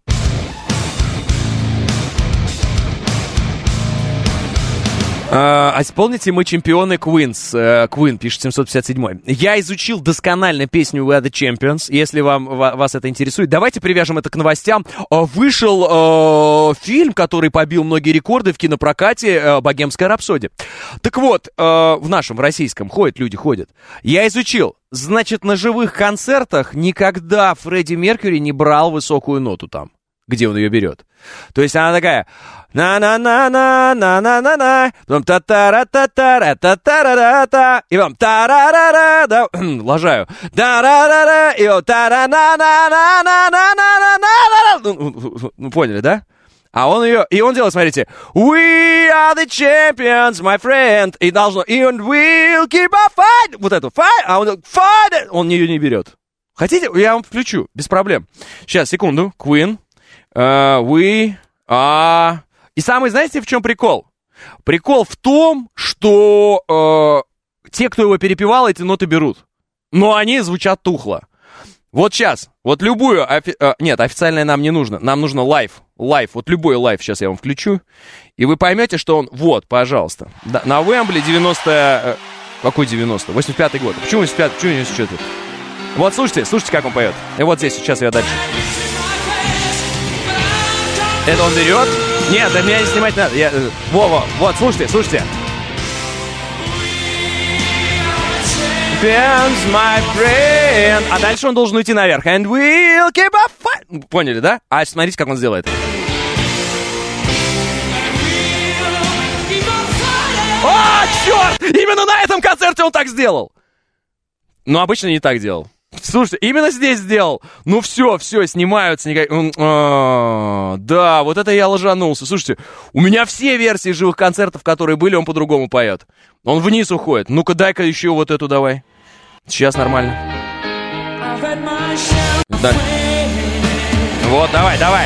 А, а помните, мы чемпионы Queens. Queen, пишет семьсот пятьдесят седьмой. Я изучил досконально песню We Are The Champions, если вам, вас это интересует. Давайте привяжем это к новостям. Вышел э, фильм, который побил многие рекорды в кинопрокате, э, «Богемская рапсодия». Так вот, э, в нашем, в российском, ходят люди, ходят. Я изучил. Значит, на живых концертах никогда Фредди Меркьюри не брал высокую ноту там, где он ее берет. То есть она такая на-на-на-на-на-на-на-на, потом та-та-ра-та-та-ра-та-та-ра-та, и потом та-ра-ра-ра, да, лажаю, та-ра-ра-ра, и вот та-ра-на-на-на-на-на-на-на-на-на, ну, поняли, да? А он ее, и он делает, смотрите, We are the champions, my friend, и должно, and we'll keep a fight, вот эту, fight, а он, fight, он ее не берет. Хотите, я вам включу, без проблем. Сейчас, секунду, Queen, uh, we are... И самый, знаете, в чем прикол? Прикол в том, что uh, те, кто его перепевал, эти ноты берут, но они звучат тухло. Вот сейчас, вот любую, офи... а, нет, официальное нам не нужно, нам нужно лайв, лайв, вот любой лайв сейчас я вам включу, и вы поймете, что он, вот, пожалуйста, да, на Уэмбли девяносто, какой девяносто, восемьдесят пятый год, почему восемьдесят пятый, почему восемьдесят четвёртый? Вот, слушайте, слушайте, как он поет, и вот здесь, сейчас я дальше. Это он берет, нет, да меня не снимать надо, я... Во-во, вот, слушайте, слушайте. My friend. А дальше он должен уйти наверх. And we'll keep a fight. Поняли, да? А смотрите, как он сделает. О, черт! Именно на этом концерте он так сделал. Но обычно не так делал. Слушайте, именно здесь сделал. Ну все, все, снимаются. А, да, вот это я ложанулся. Слушайте, у меня все версии живых концертов, которые были, он по-другому поет. Он вниз уходит. Ну-ка, дай-ка еще вот эту давай. Сейчас нормально. Да. Вот, давай, давай.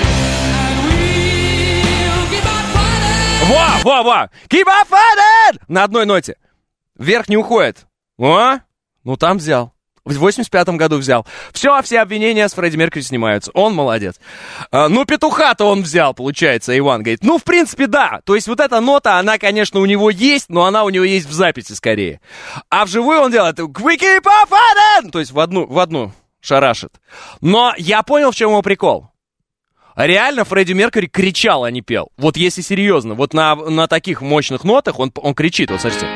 Во, во, во. Keep on fighting! На одной ноте. Вверх не уходит. О, ну там взял. В восемьдесят пятом году взял. Все, все обвинения с Фредди Меркьюри снимаются. Он молодец. А, ну, петуха-то он взял, получается, Иван говорит. Ну, в принципе, да. То есть вот эта нота, она, конечно, у него есть, но она у него есть в записи скорее. А вживую он делает We keep on fighting! То есть в одну, в одну шарашит. Но я понял, в чем его прикол. Реально Фредди Меркьюри кричал, а не пел. Вот если серьезно, вот на, на таких мощных нотах он, он кричит. Вот, смотрите.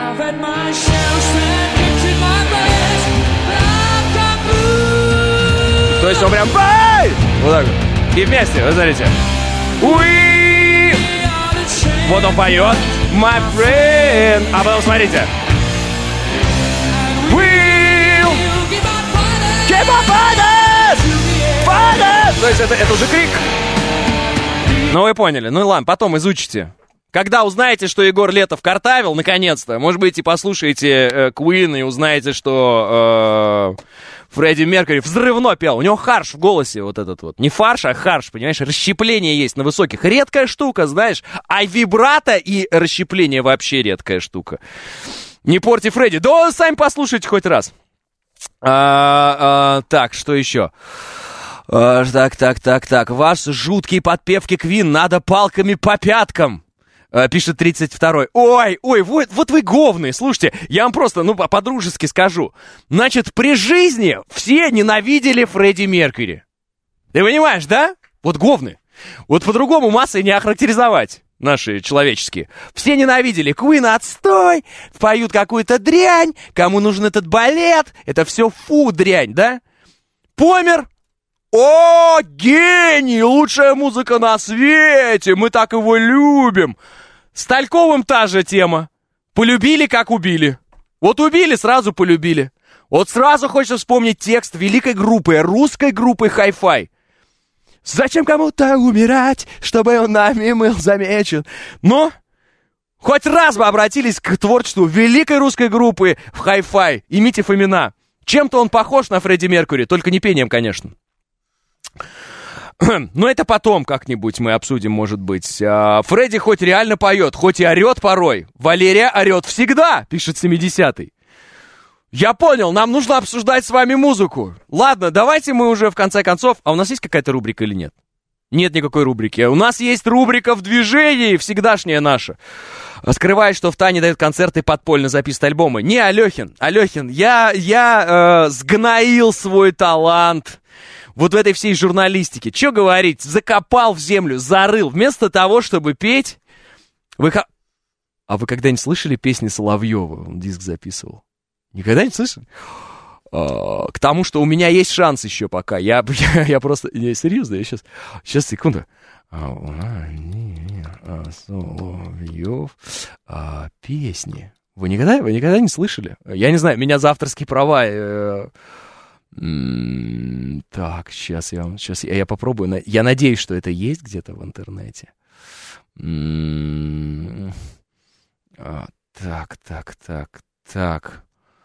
То есть он прям... Вот так вот. И вместе, вы смотрите. Уи! Вот он поет. my friend. А потом смотрите. We'll keep on fighting, fighting. То есть это, это уже крик. Ну вы поняли. Ну ладно, потом изучите. Когда узнаете, что Егор Летов картавил, наконец-то, может быть, и послушаете Куин э, и узнаете, что э, Фредди Меркьюри взрывно пел. У него харш в голосе вот этот вот. Не фарш, а харш, понимаешь? Расщепление есть на высоких. Редкая штука, знаешь. А вибрато и расщепление вообще редкая штука. Не порти Фредди. Да сами послушайте хоть раз. А, а, так, что еще? А, так, так, так, так. Ваш жуткий подпевки Квин надо палками по пяткам. Пишет тридцать второй. Ой, ой, вот, вот вы говны. Слушайте, я вам просто, ну, по-дружески скажу. Значит, при жизни все ненавидели Фредди Меркьюри. Ты понимаешь, да? Вот говны. Вот по-другому массы не охарактеризовать. Наши человеческие. Все ненавидели. Куин отстой, поют какую-то дрянь, кому нужен этот балет. Это все фу, дрянь, да? Помер. О, гений, лучшая музыка на свете, мы так его любим. С Тальковым та же тема. Полюбили, как убили. Вот убили, сразу полюбили. Вот сразу хочется вспомнить текст великой группы, русской группы Hi-Fi. Зачем кому-то умирать, чтобы он нами был замечен? Но хоть раз бы обратились к творчеству великой русской группы в Hi-Fi, имите Фомина. Чем-то он похож на Фредди Меркьюри, только не пением, конечно. Но это потом как-нибудь мы обсудим, может быть. А, Фредди хоть реально поет, хоть и орет порой. Валерия орет всегда, пишет семидесятый. Я понял, нам нужно обсуждать с вами музыку. Ладно, давайте мы уже в конце концов... А у нас есть какая-то рубрика или нет? Нет никакой рубрики. У нас есть рубрика «В движении», всегдашняя наша. Скрывает, что в Тане дают концерты, подпольно записывают альбомы. Не, Алехин, Алехин, я, я э, сгноил свой талант... Вот в этой всей журналистике. Че говорить? Закопал в землю, зарыл. Вместо того, чтобы петь... Вы... А вы когда-нибудь слышали песни Соловьева? Он диск записывал. Никогда не слышали? А, к тому, что у меня есть шанс еще пока. Я, я, я просто... Не, серьезно, я сейчас... Сейчас, секунду. А, а, Соловьев... А, песни. Вы никогда, вы никогда не слышали? Я не знаю, меня за авторские права... Э, м- так, сейчас я, сейчас я, я попробую. Я надеюсь, что это есть где-то в интернете. М- а, так, так, так, так...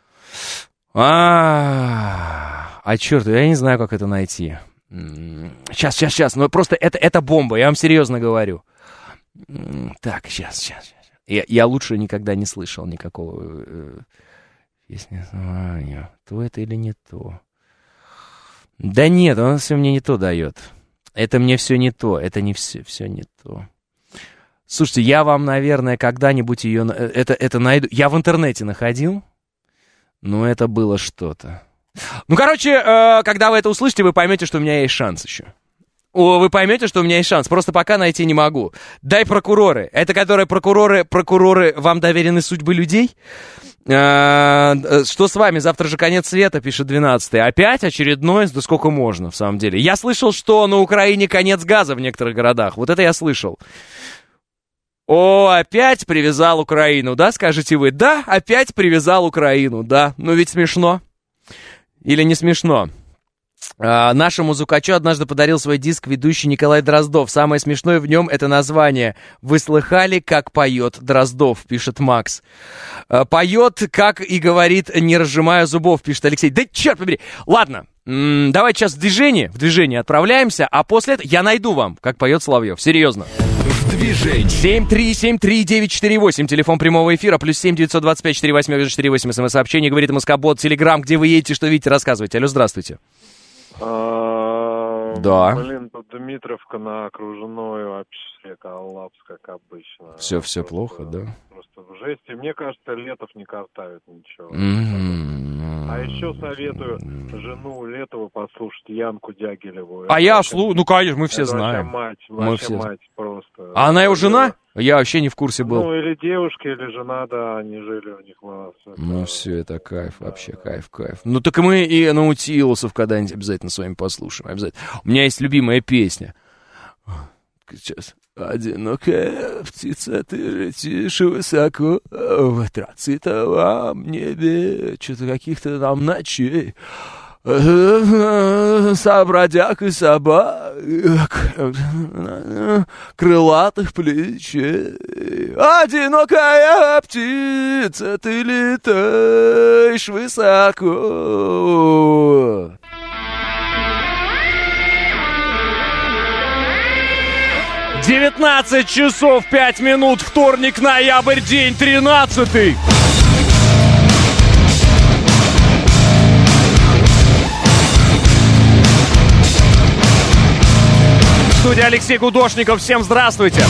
А, а черт, я не знаю, как это найти. Сейчас, сейчас, сейчас. Ну просто это, это бомба, я вам серьезно говорю. Так, сейчас, сейчас, сейчас. Я, я лучше никогда не слышал никакого э, песни. То это или не то? Да нет, он все мне не то дает. Это мне все не то. Это не все, все не то. Слушайте, я вам, наверное, когда-нибудь ее... Это, это найду. Я в интернете находил. Ну, это было что-то. Ну, короче, э, когда вы это услышите, вы поймете, что у меня есть шанс еще. О, вы поймете, что у меня есть шанс. Просто пока найти не могу. Дай прокуроры. Это которые прокуроры, прокуроры, вам доверены судьбы людей? Э, что с вами? Завтра же конец света, пишет двенадцатый. Опять очередной? Да сколько можно, в самом деле. Я слышал, что на Украине конец газа в некоторых городах. Вот это я слышал. О, опять привязал Украину, да, скажете вы? Да, опять привязал Украину, да. Ну ведь смешно. Или не смешно? А, нашему звукачу однажды подарил свой диск ведущий Николай Дроздов. Самое смешное в нем это название. Вы слыхали, как поет Дроздов, пишет Макс. А, поет, как и говорит, не разжимая зубов, пишет Алексей. Да черт побери. Ладно, м-м, давайте сейчас в движение, в движение отправляемся, а после этого я найду вам, как поет Соловьев. Серьезно. Движение. семь три семь три девять четыре восемь, телефон прямого эфира, плюс семь девятьсот двадцать пять четыре восемь четыре восемь, смс-сообщение, говорит МСК-бот, Телеграм, где вы едете, что видите, рассказывайте. Алло, здравствуйте. А, да. Блин, тут Дмитровка на Окружной вообще коллапс, как обычно. Все, все плохо, да? Просто в жести. Мне кажется, Летов не картавит ничего. Mm-hmm. А еще советую жену Летова послушать, Янку Дягилеву. А это я слушаю, ну конечно, мы все знаем. Мать, мы все мать просто. А она его жена? Я вообще не в курсе был. Ну, или девушка, или жена, да, они жили у них молодцы. Ну, все, это кайф, вообще кайф, кайф. Ну, так и мы и Наутилусов когда-нибудь обязательно с вами послушаем, обязательно. У меня есть любимая песня. Сейчас. Одинокая птица, ты летишь высоко в антрацитовом небе. Что-то каких-то там ночей. Собродяг и собак, крылатых плечей. Одинокая птица, ты летаешь высоко. девятнадцать часов пять минут, вторник, ноябрь, день тринадцатый. Студия Алексей Гудошников. Всем здравствуйте.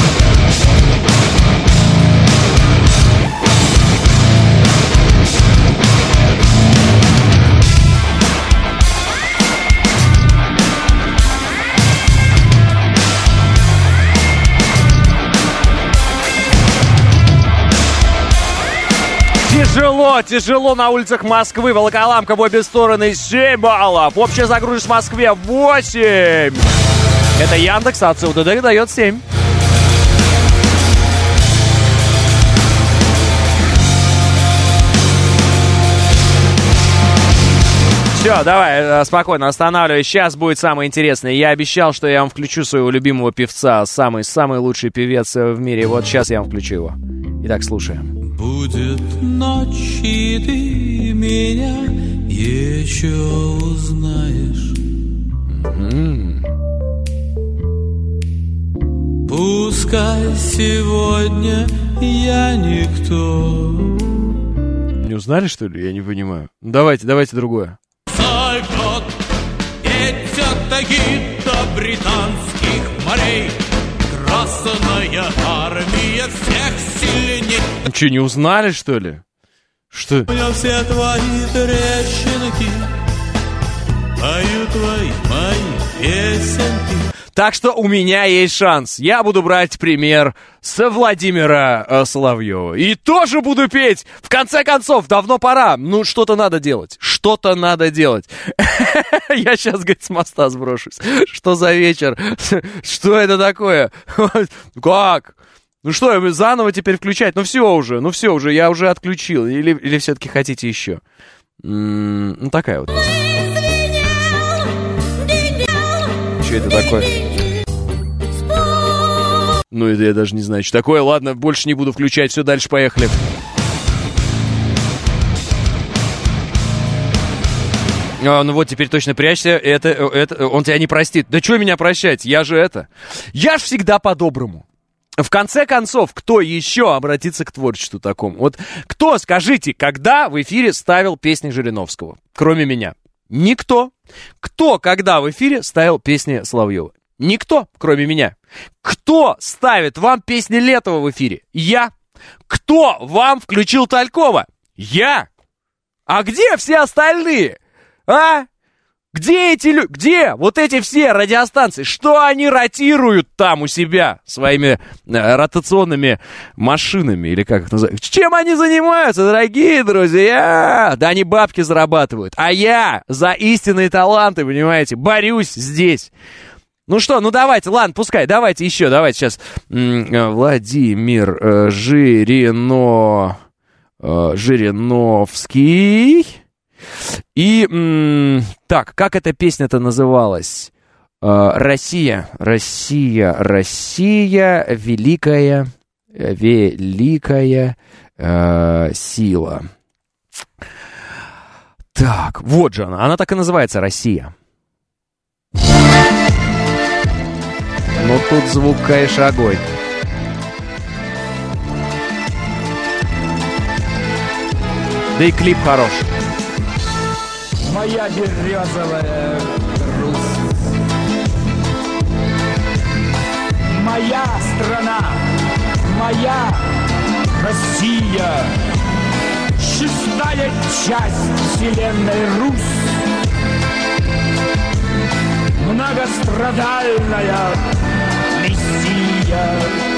Тяжело, тяжело на улицах Москвы. Волоколамка в обе стороны семь баллов. Общая загруженность в Москве восемь. Это Яндекс, а ЦУДД дает семь. Все, давай, спокойно, останавливай. Сейчас будет самое интересное. Я обещал, что я вам включу своего любимого певца. Самый-самый лучший певец в мире. Вот сейчас я вам включу его. Итак, слушаем. Будет ночь, и ты меня еще узнаешь. Mm-hmm. Пускай сегодня я никто. Не узнали, что ли? Я не понимаю. Давайте, давайте другое. Сойдет ветер таки до британских морей. Красная армия всех сильней. Че, не узнали, что ли? Что? У меня все твои трещинки, поют твои мои песенки. Так что у меня есть шанс. Я буду брать пример с Владимира э, Соловьева. И тоже буду петь. В конце концов, давно пора. Ну, что-то надо делать. Что-то надо делать. Я сейчас, говорит, с моста сброшусь. Что за вечер? Что это такое? Как? Ну что, заново теперь включать? Ну все уже, ну все уже, я уже отключил. Или, или все-таки хотите еще? М-м, ну такая вот. Что это такое? Ну, это я даже не знаю, что такое. Ладно, больше не буду включать. Все, дальше поехали. А, ну вот, теперь точно прячься. Это, это, он тебя не простит. Да что меня прощать? Я же это... Я ж всегда по-доброму. В конце концов, кто еще обратится к творчеству такому? Вот кто, скажите, когда в эфире ставил песни Жириновского? Кроме меня. Никто. Кто, когда в эфире ставил песни Соловьева? Никто, кроме меня. Кто ставит вам песни Летова в эфире? Я. Кто вам включил Талькова? Я. А где все остальные? А? Где эти люди? Где вот эти все радиостанции? Что они ротируют там у себя своими э, ротационными машинами? Или как их называют? Чем они занимаются, дорогие друзья? Да они бабки зарабатывают. А я за истинные таланты, понимаете, борюсь здесь. Ну что, ну давайте, ладно, пускай, давайте еще, давайте сейчас. Владимир э, Жирино, э, Жириновский. И, м- так, как эта песня-то называлась? Э, Россия, Россия, Россия, великая, великая э, сила. Так, вот же она, она так и называется, Россия. Ну тут звук, конечно, огонь. Да и клип хорош. Моя березовая Русь, моя страна, моя Россия, шестая часть вселенной Русь, многострадальная Мессия.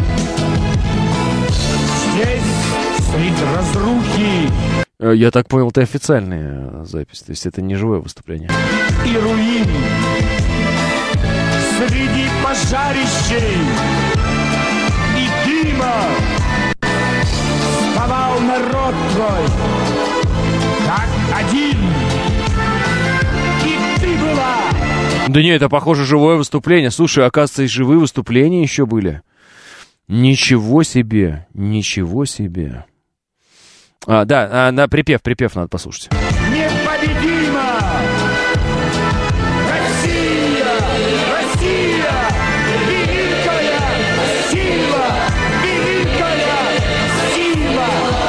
Здесь, среди разрухи, я так понял, это официальная запись, то есть это не живое выступление. И руин, среди пожарищей рот твой, как один. И ты была. Да нет, это, похоже, живое выступление. Слушай, оказывается, и живые выступления еще были. Ничего себе, ничего себе. А, да, а, да, припев, припев надо послушать. Непобедима! Россия! Россия! Великая сила! Великая сила!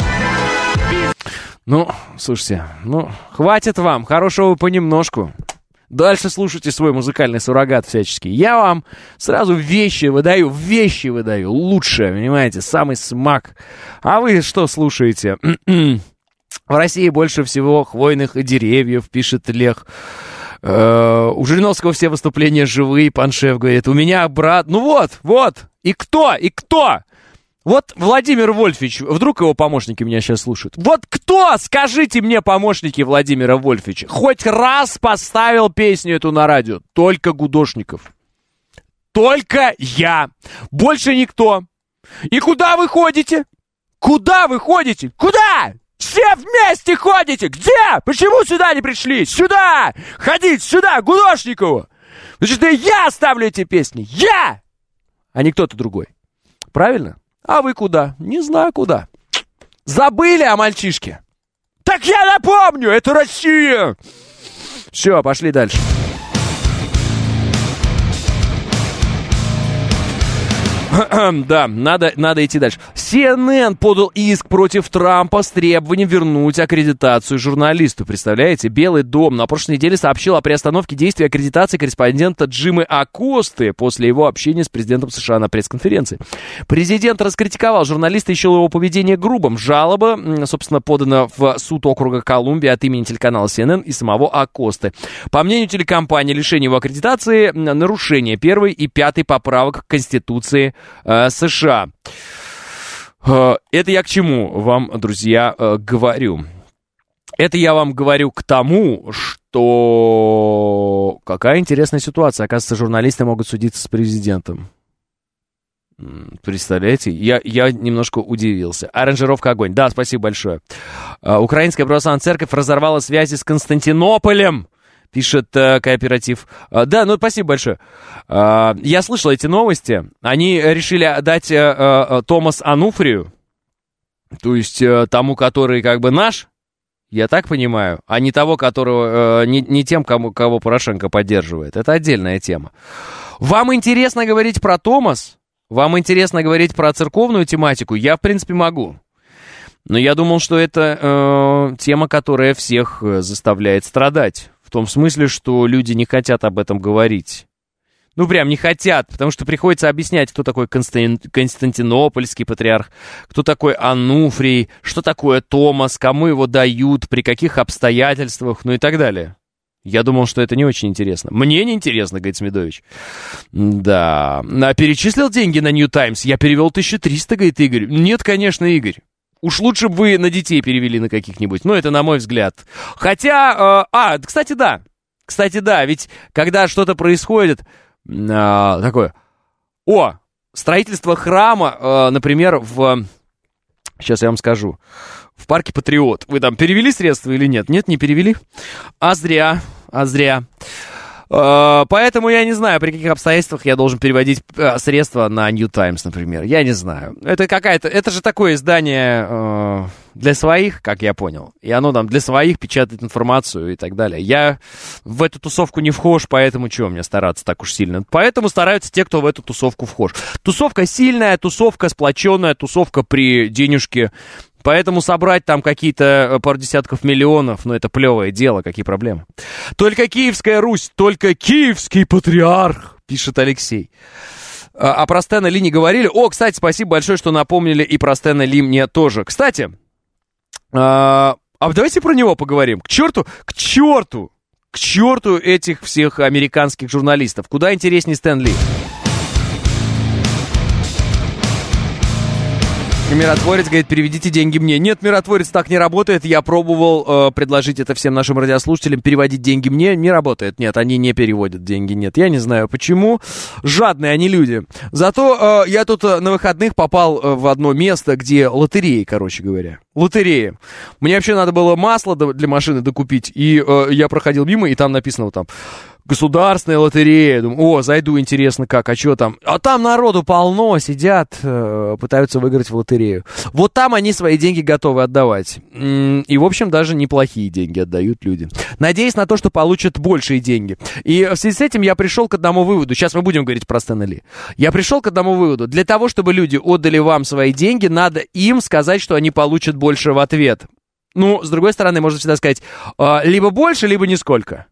Ну, слушайте, ну, хватит вам, хорошего понемножку. Дальше слушайте свой музыкальный суррогат всяческий. Я вам сразу вещи выдаю, вещи выдаю. Лучше, понимаете, самый смак. А вы что слушаете? В России больше всего хвойных деревьев, пишет Лех. Э, у Жириновского все выступления живые, Паншев говорит. У меня брат... Ну вот, вот. И кто? И кто? Вот Владимир Вольфович, вдруг его помощники меня сейчас слушают. Вот кто, скажите мне, помощники Владимира Вольфовича, хоть раз поставил песню эту на радио? Только Гудошников. Только я. Больше никто. И куда вы ходите? Куда вы ходите? Куда? Все вместе ходите. Где? Почему сюда не пришли? Сюда! Ходить сюда, Гудошникову. Значит, я ставлю эти песни. Я! А не кто-то другой. Правильно? А вы куда? Не знаю куда. Забыли о мальчишке? Так я напомню, это Россия! Все, пошли дальше. Да, надо, надо идти дальше. си эн эн подал иск против Трампа с требованием вернуть аккредитацию журналисту. Представляете? Белый дом на прошлой неделе сообщил о приостановке действия аккредитации корреспондента Джимы Акосты после его общения с президентом США на пресс-конференции. Президент раскритиковал журналиста и счел его поведение грубым. Жалоба, собственно, подана в суд округа Колумбия от имени телеканала си эн эн и самого Акосты. По мнению телекомпании, лишение его аккредитации — нарушение первой и пятой поправок к Конституции США. Это я к чему вам, друзья, говорю? Это я вам говорю к тому, что какая интересная ситуация. Оказывается, журналисты могут судиться с президентом. Представляете? Я, я немножко удивился. Аранжировка огонь. Да, спасибо большое. Украинская православная церковь разорвала связи с Константинополем. Пишет э, кооператив. А, да, ну спасибо большое. А, я слышал эти новости. Они решили отдать э, э, Томас Ануфрию, то есть э, тому, который как бы наш, я так понимаю, а не того, которого, э, не, не тем, кому, кого Порошенко поддерживает. Это отдельная тема. Вам интересно говорить про Томас? Вам интересно говорить про церковную тематику? Я, в принципе, могу. Но я думал, что это э, тема, которая всех заставляет страдать. В том смысле, что люди не хотят об этом говорить. Ну, прям не хотят, потому что приходится объяснять, кто такой Констан... Константинопольский патриарх, кто такой Ануфрий, что такое Томас, кому его дают, при каких обстоятельствах, ну и так далее. Я думал, что это не очень интересно. Мне не интересно, говорит Смедович. Да. А перечислил деньги на New Times? Я перевел тысячу триста, говорит Игорь. Нет, конечно, Игорь. Уж лучше бы вы на детей перевели на каких-нибудь. Ну, это на мой взгляд. Хотя... Э, а, кстати, да. Кстати, да. Ведь когда что-то происходит... Э, такое... О, строительство храма, э, например, в... Сейчас я вам скажу. В парке Патриот. Вы там перевели средства или нет? Нет, не перевели? А зря. А зря. Поэтому я не знаю, при каких обстоятельствах я должен переводить средства на New Times, например. Я не знаю. Это какая-то... Это же такое издание э, для своих, как я понял. И оно там для своих печатает информацию и так далее. Я в эту тусовку не вхож, поэтому чего мне стараться так уж сильно? Поэтому стараются те, кто в эту тусовку вхож. Тусовка сильная, тусовка сплоченная, тусовка при денежке. Поэтому собрать там какие-то пару десятков миллионов, ну, это плевое дело, какие проблемы. Только Киевская Русь, только киевский патриарх, пишет Алексей. А, а про Стэна Ли не говорили? О, кстати, спасибо большое, что напомнили и про Стэна Ли мне тоже. Кстати, а, а давайте про него поговорим. К черту, к черту, к черту этих всех американских журналистов. Куда интереснее Стэн Ли. Миротворец говорит, переведите деньги мне. Нет, Миротворец так не работает. Я пробовал э, предложить это всем нашим радиослушателям, переводить деньги мне. Не работает. Нет, они не переводят деньги. Нет, я не знаю почему. Жадные они люди. Зато э, я тут э, на выходных попал э, в одно место, где лотереи, короче говоря. Лотереи. Мне вообще надо было масло для машины докупить. И э, я проходил мимо, и там написано вот там... Государственная лотерея. Думаю, о, зайду, интересно как, а что там? А там народу полно, сидят, э, пытаются выиграть в лотерею. Вот там они свои деньги готовы отдавать. И, в общем, даже неплохие деньги отдают люди. Надеюсь на то, что получат большие деньги. И в связи с этим я пришел к одному выводу. Сейчас мы будем говорить про Стэна Ли. Я пришел к одному выводу. Для того, чтобы люди отдали вам свои деньги, надо им сказать, что они получат больше в ответ. Ну, с другой стороны, можно всегда сказать, э, либо больше, либо нисколько.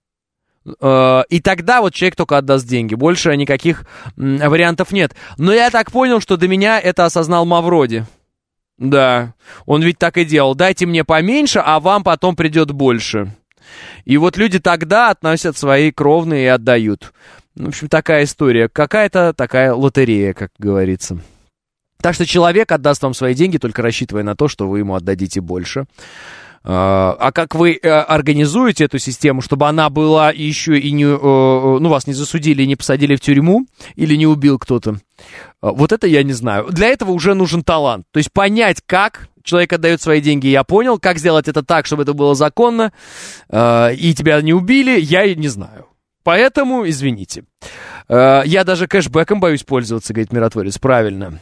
И тогда вот человек только отдаст деньги. Больше никаких вариантов нет. Но я так понял, что до меня это осознал Мавроди. Да, он ведь так и делал. Дайте мне поменьше, а вам потом придет больше. И вот люди тогда относят свои кровные и отдают. В общем, такая история. Какая-то такая лотерея, как говорится. Так что человек отдаст вам свои деньги, только рассчитывая на то, что вы ему отдадите больше. А как вы организуете эту систему, чтобы она была еще и не, ну, вас не засудили и не посадили в тюрьму, или не убил кто-то, вот это я не знаю. Для этого уже нужен талант. То есть понять, как человек отдает свои деньги, я понял. Как сделать это так, чтобы это было законно, и тебя не убили, я не знаю. Поэтому, извините. Я даже кэшбэком боюсь пользоваться, говорит Миротворец, правильно.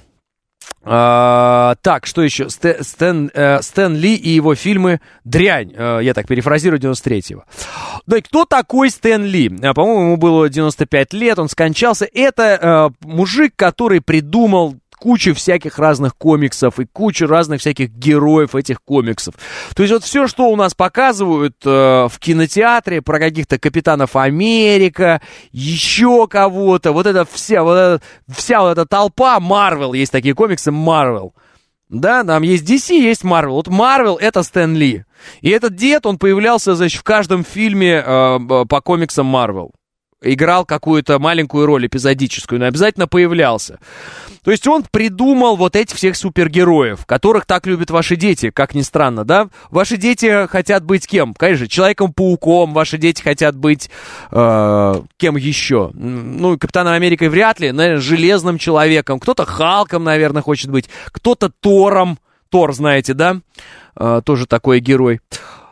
А, так, что еще? Стэн, Стэн, э, Стэн Ли и его фильмы «Дрянь». Э, я так перефразирую, девяносто третьего. Да и кто такой Стэн Ли? А, по-моему, ему было девяносто пять лет, он скончался. Это э, мужик, который придумал кучу всяких разных комиксов и кучу разных всяких героев этих комиксов. То есть вот все, что у нас показывают э, в кинотеатре про каких-то Капитанов Америка, еще кого-то, вот это вся вот, это, вся вот эта толпа Марвел, есть такие комиксы Марвел. Да, там есть ди си, есть Марвел. Вот Марвел — это Стэн Ли. И этот дед, он появлялся, значит, в каждом фильме э, по комиксам Марвел. Играл какую-то маленькую роль эпизодическую, но обязательно появлялся. То есть он придумал вот этих всех супергероев, которых так любят ваши дети, как ни странно, да? Ваши дети хотят быть кем? Конечно, Человеком-пауком, ваши дети хотят быть э, кем еще? Ну, Капитаном Америкой вряд ли, наверное, Железным Человеком, кто-то Халком, наверное, хочет быть, кто-то Тором, Тор, знаете, да? Э, тоже такой герой.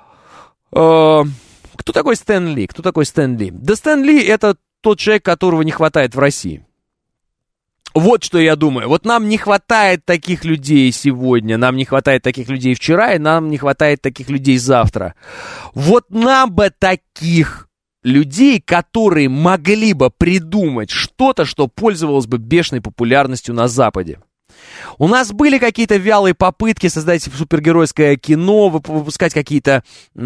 Э, Кто такой Стэн Ли? Кто такой Стэн Ли? Да Стэн Ли — это тот человек, которого не хватает в России. Вот что я думаю. Вот нам не хватает таких людей сегодня, нам не хватает таких людей вчера, и нам не хватает таких людей завтра. Вот нам бы таких людей, которые могли бы придумать что-то, что пользовалось бы бешеной популярностью на Западе. У нас были какие-то вялые попытки создать супергеройское кино, выпускать какие-то,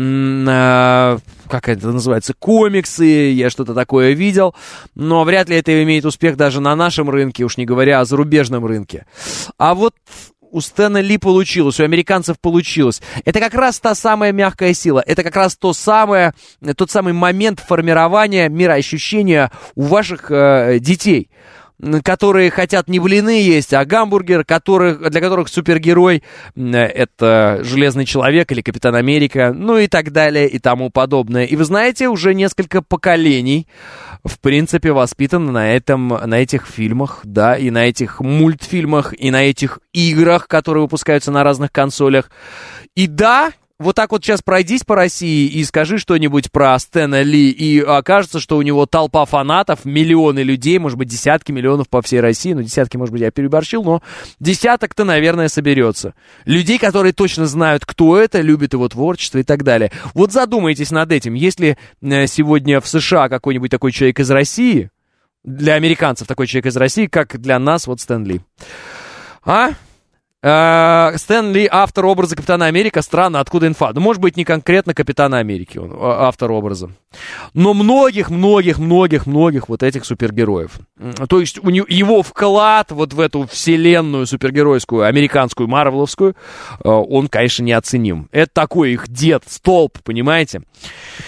э, как это называется, комиксы, я что-то такое видел, но вряд ли это имеет успех даже на нашем рынке, уж не говоря о зарубежном рынке. А вот у Стэна Ли получилось, у американцев получилось. Это как раз та самая мягкая сила, это как раз то самое, тот самый момент формирования мироощущения у ваших э, детей, которые хотят не блины есть, а гамбургер, которых, для которых супергерой — это Железный Человек или Капитан Америка, ну и так далее и тому подобное. И вы знаете, уже несколько поколений, в принципе, воспитано на этом, на этих фильмах, да, и на этих мультфильмах, и на этих играх, которые выпускаются на разных консолях. И да, вот так вот сейчас пройдись по России и скажи что-нибудь про Стэна Ли, и окажется, что у него толпа фанатов, миллионы людей, может быть, десятки миллионов по всей России. Ну, десятки, может быть, я переборщил, но десяток-то, наверное, соберется. Людей, которые точно знают, кто это, любят его творчество и так далее. Вот задумайтесь над этим. Если сегодня в США какой-нибудь такой человек из России, для американцев такой человек из России, как для нас вот Стэн Ли. А? Uh, Стэн Ли, автор образа Капитана Америка. Странно, откуда инфа? Ну, может быть, не конкретно Капитана Америки, он автор образа, но многих, многих, многих, многих вот этих супергероев. То есть у него, его вклад вот в эту вселенную супергеройскую, американскую, марвеловскую, он, конечно, неоценим. Это такой их дед, столб, понимаете?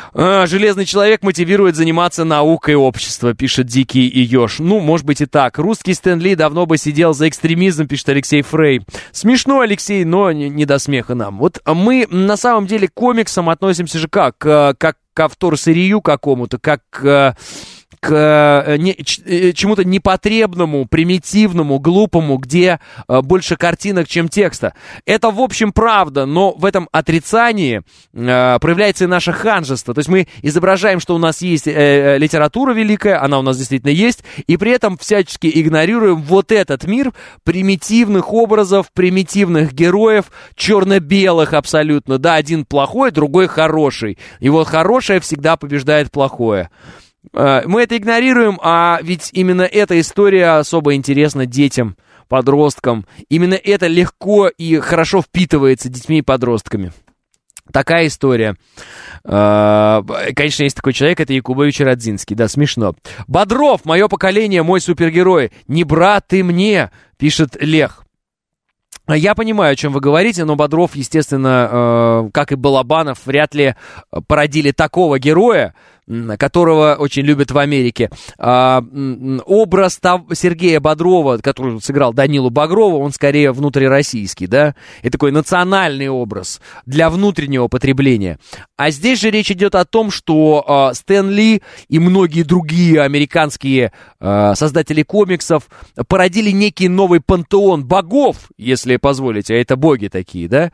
А, железный человек мотивирует заниматься наукой общества, пишет Дикий и Ёж. Ну, может быть и так. Русский Стэн Ли давно бы сидел за экстремизм, пишет Алексей Фрей. Смешно, Алексей, но не, не до смеха нам. Вот мы на самом деле к комиксам относимся же как? Как к вторсырью какому-то, как к... к не, ч, чему-то непотребному, примитивному, глупому, где э, больше картинок, чем текста. Это, в общем, правда, но в этом отрицании э, проявляется и наше ханжество. То есть мы изображаем, что у нас есть э, литература великая, она у нас действительно есть, и при этом всячески игнорируем вот этот мир примитивных образов, примитивных героев, черно-белых абсолютно. Да, один плохой, другой хороший. И вот хорошее всегда побеждает плохое. Мы это игнорируем, а ведь именно эта история особо интересна детям, подросткам. Именно это легко и хорошо впитывается детьми и подростками. Такая история. Конечно, есть такой человек, это Якубович Радзинский. Да, смешно. Бодров, мое поколение, мой супергерой. Не брат ты мне, пишет Лех. Я понимаю, о чем вы говорите, но Бодров, естественно, как и Балабанов, вряд ли породили такого героя, которого очень любят в Америке. А, образ Сергея Бодрова, который сыграл Данилу Багрова, он скорее внутрироссийский, да? Это такой национальный образ для внутреннего потребления. А здесь же речь идет о том, что а, Стэн Ли и многие другие американские а, создатели комиксов породили некий новый пантеон богов, если позволите, а это боги такие, да?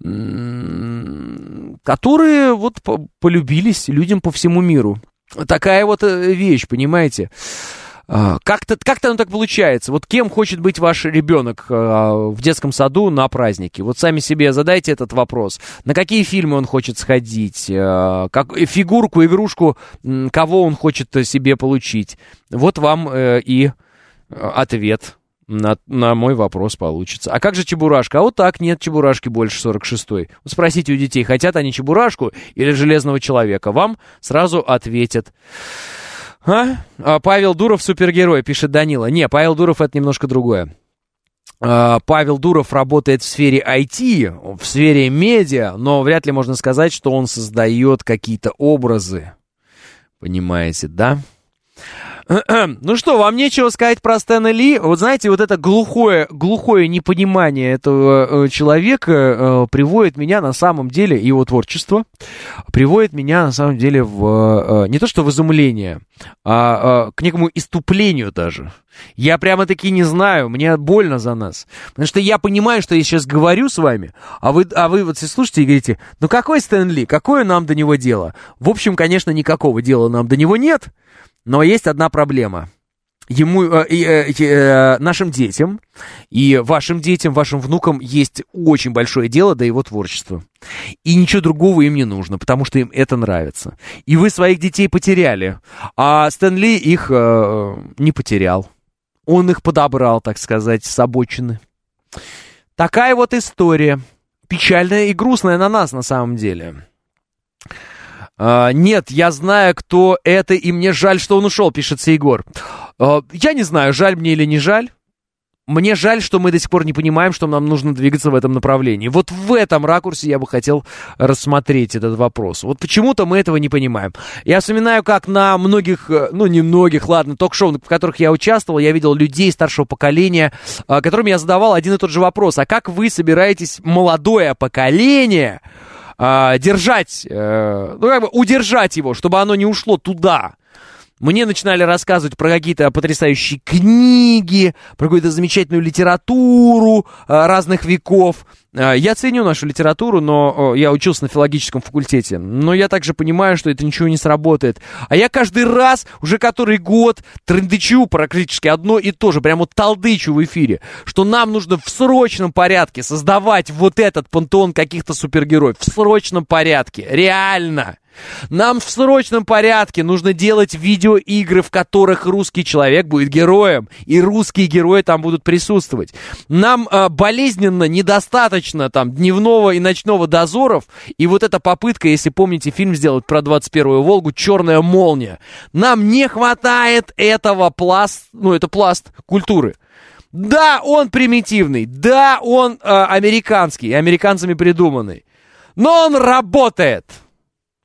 Которые вот полюбились людям по всему миру. Такая вот вещь, понимаете? Как-то, как-то оно так получается. Вот кем хочет быть ваш ребенок в детском саду на празднике? Вот сами себе задайте этот вопрос. На какие фильмы он хочет сходить? Как, фигурку, игрушку, кого он хочет себе получить? Вот вам и ответ на, на мой вопрос получится. А как же Чебурашка? А вот так, нет Чебурашки больше сорок шестой. Спросите у детей, хотят они Чебурашку или Железного человека. Вам сразу ответят. А? А Павел Дуров супергерой, пишет Данила. Не, Павел Дуров это немножко другое. А, Павел Дуров работает в сфере ай ти, в сфере медиа, но вряд ли можно сказать, что он создает какие-то образы. Понимаете, да? Ну что, вам нечего сказать про Стэна Ли? Вот знаете, вот это глухое, глухое непонимание этого человека э, приводит меня на самом деле, его творчество, приводит меня на самом деле в, э, не то что в изумление, а э, к некому иступлению даже. Я прямо-таки не знаю, мне больно за нас. Потому что я понимаю, что я сейчас говорю с вами, а вы, а вы вот слушаете и говорите, ну какой Стэн Ли, какое нам до него дело? В общем, конечно, никакого дела нам до него нет. Но есть одна проблема. Ему, э, э, э, нашим детям и вашим детям, вашим внукам есть очень большое дело до его творчества. И ничего другого им не нужно, потому что им это нравится. И вы своих детей потеряли, а Стэн Ли их э, не потерял. Он их подобрал, так сказать, с обочины. Такая вот история. Печальная и грустная на нас, на самом деле. Uh, нет, я знаю, кто это, и мне жаль, что он ушел, пишет Егор. Uh, я не знаю, жаль мне или не жаль. Мне жаль, что мы до сих пор не понимаем, что нам нужно двигаться в этом направлении. Вот в этом ракурсе я бы хотел рассмотреть этот вопрос. Вот почему-то мы этого не понимаем. Я вспоминаю, как на многих, ну не многих, ладно, ток-шоу, в которых я участвовал, я видел людей старшего поколения, которым я задавал один и тот же вопрос. А как вы собираетесь молодое поколение держать, ну как бы удержать его, чтобы оно не ушло туда? Мне начинали рассказывать про какие-то потрясающие книги, про какую-то замечательную литературу разных веков. Я ценю нашу литературу, но я учился на филологическом факультете. Но я также понимаю, что это ничего не сработает. А я каждый раз, уже который год, трындычу практически одно и то же, прямо вот толдычу в эфире, что нам нужно в срочном порядке создавать вот этот пантеон каких-то супергероев. В срочном порядке. Реально. Нам в срочном порядке нужно делать видеоигры, в которых русский человек будет героем, и русские герои там будут присутствовать. Нам э, болезненно недостаточно там дневного и ночного дозоров, и вот эта попытка, если помните фильм сделать про двадцать первую Волгу, «Черная молния». Нам не хватает этого пласт, ну это пласт культуры. Да, он примитивный, да, он э, американский, американцами придуманный, но он работает.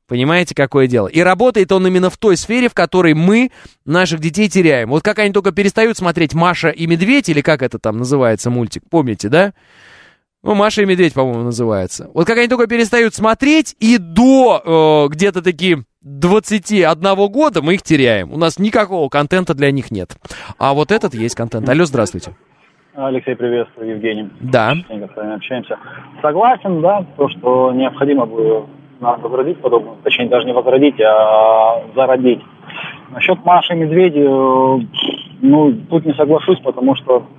Понимаете, какое дело? И работает он именно в той сфере, в которой мы наших детей теряем. Вот как они только перестают смотреть «Маша и Медведь», или как это там называется мультик, помните, да? Ну, «Маша и Медведь», по-моему, называется. Вот как они только перестают смотреть, и до э, где-то таки двадцати одного года мы их теряем. У нас никакого контента для них нет. А вот этот есть контент. Алло, здравствуйте. Алексей, приветствую, Евгений. Да. Частенько с вами общаемся. Согласен, да, то, что необходимо бы нам возродить подобное, точнее, даже не возродить, а зародить. Насчет Маши и Медведя, ну, тут не соглашусь, потому что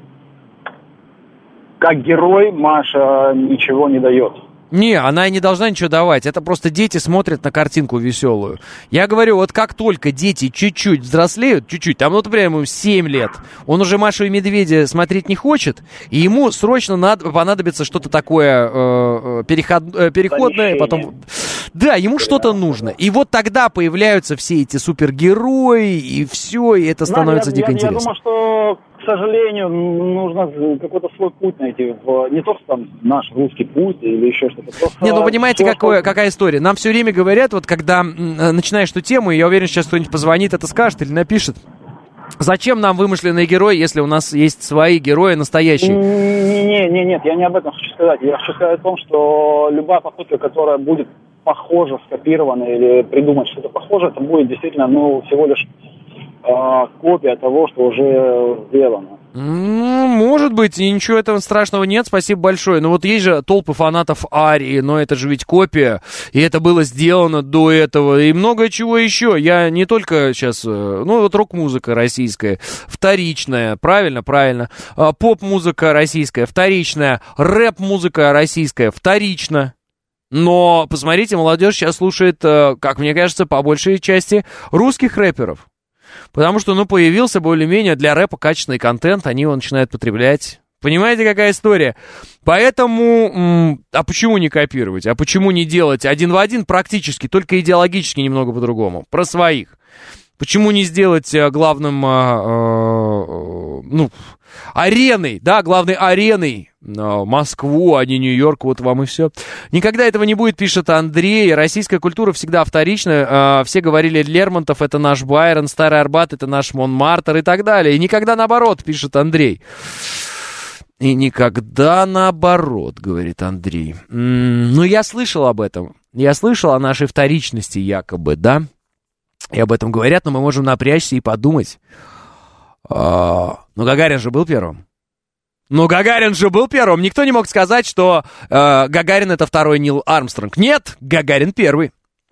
как герой Маша ничего не дает. Не, она и не должна ничего давать. Это просто дети смотрят на картинку веселую. Я говорю, вот как только дети чуть-чуть взрослеют, чуть-чуть, там, ну, например, ему семь лет, он уже Машу и Медведя смотреть не хочет, и ему срочно надо, понадобится что-то такое э, переход, э, переходное, потом... Да, ему что-то нужно. И вот тогда появляются все эти супергерои, и все, и это становится да, я, дико я, интересно. Я думаю, что, к сожалению, нужно какой-то свой путь найти. В, не то, что там наш русский путь или еще что-то. Просто не, ну понимаете, то, какое, что... какая история? Нам все время говорят, вот когда м, начинаешь эту тему, и я уверен, сейчас кто-нибудь позвонит, это скажет или напишет. Зачем нам вымышленные герои, если у нас есть свои герои настоящие? Не, не, нет, я не об этом хочу сказать. Я хочу сказать о том, что любая попытка, которая будет похоже, скопировано или придумать что-то похожее, это будет действительно, ну, всего лишь э, копия того, что уже сделано. Ну, может быть, и ничего этого страшного нет, спасибо большое. Но вот есть же толпы фанатов Арии, но это же ведь копия, и это было сделано до этого, и много чего еще. Я не только сейчас, ну, вот рок-музыка российская, вторичная, правильно, правильно, поп-музыка российская, вторичная, рэп-музыка российская, вторично. Но, посмотрите, молодежь сейчас слушает, как мне кажется, по большей части русских рэперов. Потому что, ну, появился более-менее для рэпа качественный контент, они его начинают потреблять. Понимаете, какая история? Поэтому, м- а почему не копировать? А почему не делать один в один практически, только идеологически немного по-другому? Про своих. Почему не сделать главным, э, э, ну, ареной, да, главной ареной э, Москву, а не Нью-Йорк, вот вам и все. Никогда этого не будет, пишет Андрей. Российская культура всегда вторичная. Э, все говорили, Лермонтов — это наш Байрон, Старый Арбат — это наш Монмартр и так далее. И никогда наоборот, пишет Андрей. И никогда наоборот, говорит Андрей. М-м, ну, я слышал об этом. Я слышал о нашей вторичности якобы, да? И об этом говорят, но мы можем напрячься и подумать. А, ну, Гагарин же был первым. Ну, Гагарин же был первым. Никто не мог сказать, что э, Гагарин — это второй Нил Армстронг. Нет, Гагарин первый.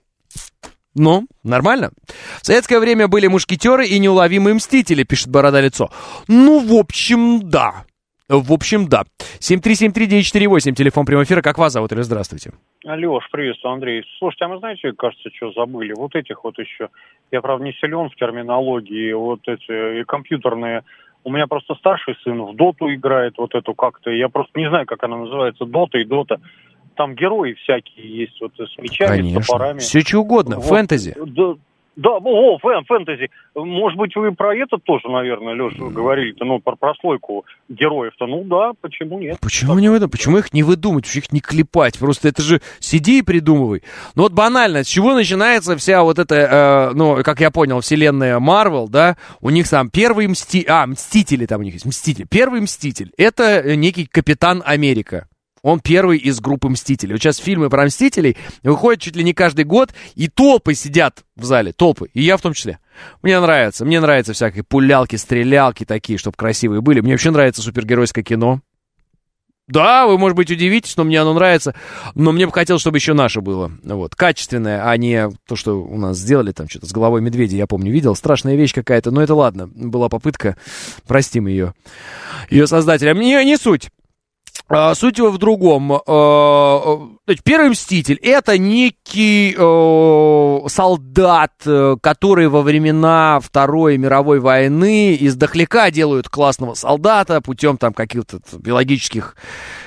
Ну, нормально. В советское время были мушкетеры и неуловимые мстители, пишет Борода Лицо. Ну, в общем, да. В общем, да. семь три семь три девять четыре восемь, телефон прямого эфира. Как вас зовут, или здравствуйте? Леш, приветствую, Андрей. Слушайте, а мы знаете, кажется, что забыли? Вот этих вот еще, я, правда, не силен в терминологии, вот эти и компьютерные. У меня просто старший сын в доту играет, вот эту как-то, я просто не знаю, как она называется, дота и дота. Там герои всякие есть, вот с мечами, конечно, с топорами. Все что угодно, вот, фэнтези. Да, да, о, фэн, фэнтези. Может быть, вы про это тоже, наверное, Леша, говорили-то, ну, про прослойку героев-то. Ну да, почему нет? Почему не выдумать? Почему их не выдумать? Почему их не клепать? Просто это же сиди и придумывай. Ну вот банально, с чего начинается вся вот эта, э, ну, как я понял, вселенная Марвел, да? У них там первый Мститель, а, Мстители там у них есть, Мститель. Первый Мститель — это некий Капитан Америка. Он первый из группы Мстителей. Вот сейчас фильмы про Мстителей выходят чуть ли не каждый год, и толпы сидят в зале, толпы, и я в том числе. Мне нравится, мне нравятся всякие пулялки, стрелялки такие, чтобы красивые были. Мне вообще нравится супергеройское кино. Да, вы, может быть, удивитесь, но мне оно нравится, но мне бы хотелось, чтобы еще наше было, вот, качественное, а не то, что у нас сделали, там, что-то с головой медведя, я помню, видел, страшная вещь какая-то, но это ладно, была попытка, простим ее, ее создателям, не, не суть. А, суть его в другом. А, первый Мститель — это некий а, солдат, который во времена Второй мировой войны из дохляка делают классного солдата путем там каких-то биологических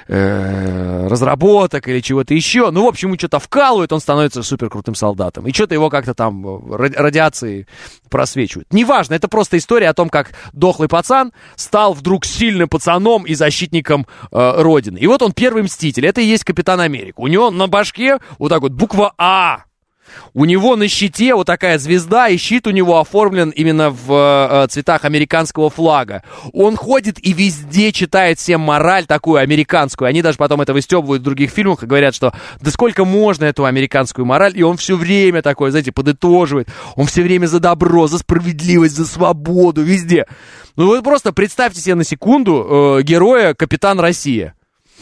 э, разработок или чего-то еще. Ну, в общем, ему что-то вкалывают, он становится суперкрутым солдатом. И что-то его как-то там радиацией просвечивают. Неважно, это просто история о том, как дохлый пацан стал вдруг сильным пацаном и защитником э, Родины. И вот он первый Мститель. Это и есть Капитан Америка. У него на башке вот так вот буква А. У него на щите вот такая звезда, и щит у него оформлен именно в э, цветах американского флага. Он ходит и везде читает всем мораль такую американскую. Они даже потом это выстебывают в других фильмах и говорят, что да сколько можно эту американскую мораль, и он все время такой, знаете, подытоживает. Он все время за добро, за справедливость, за свободу, везде. Ну вы просто представьте себе на секунду э, героя Капитан Россия.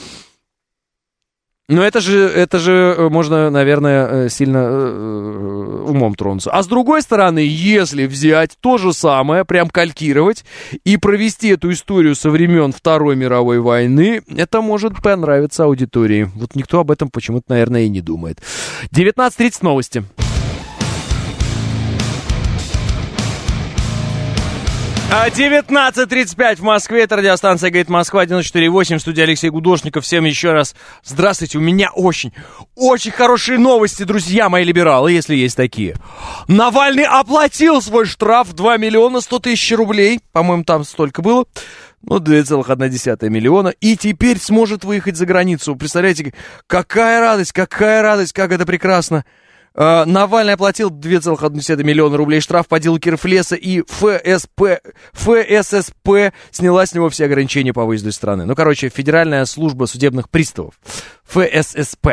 Ну, это же, это же можно, наверное, сильно э, умом тронуться. А с другой стороны, если взять то же самое, прям калькировать и провести эту историю со времен Второй мировой войны, это может понравиться аудитории. Вот никто об этом почему-то, наверное, и не думает. девятнадцать тридцать новости. девятнадцать тридцать пять в Москве, это радиостанция «Говорит Москва», девяносто четыре восемь, в студии Алексей Гудошников. Всем еще раз здравствуйте, у меня очень, очень хорошие новости, друзья мои либералы, если есть такие. Навальный оплатил свой штраф два миллиона сто тысяч рублей, по-моему, там столько было, ну, два целых одна десятая миллиона, и теперь сможет выехать за границу. Представляете, какая радость, какая радость, как это прекрасно. Навальный оплатил два целых одна десятая миллиона рублей штраф по делу Кирфлеса, и ФСП, ФССП сняла с него все ограничения по выезду из страны. Ну, короче, Федеральная служба судебных приставов. ФССП.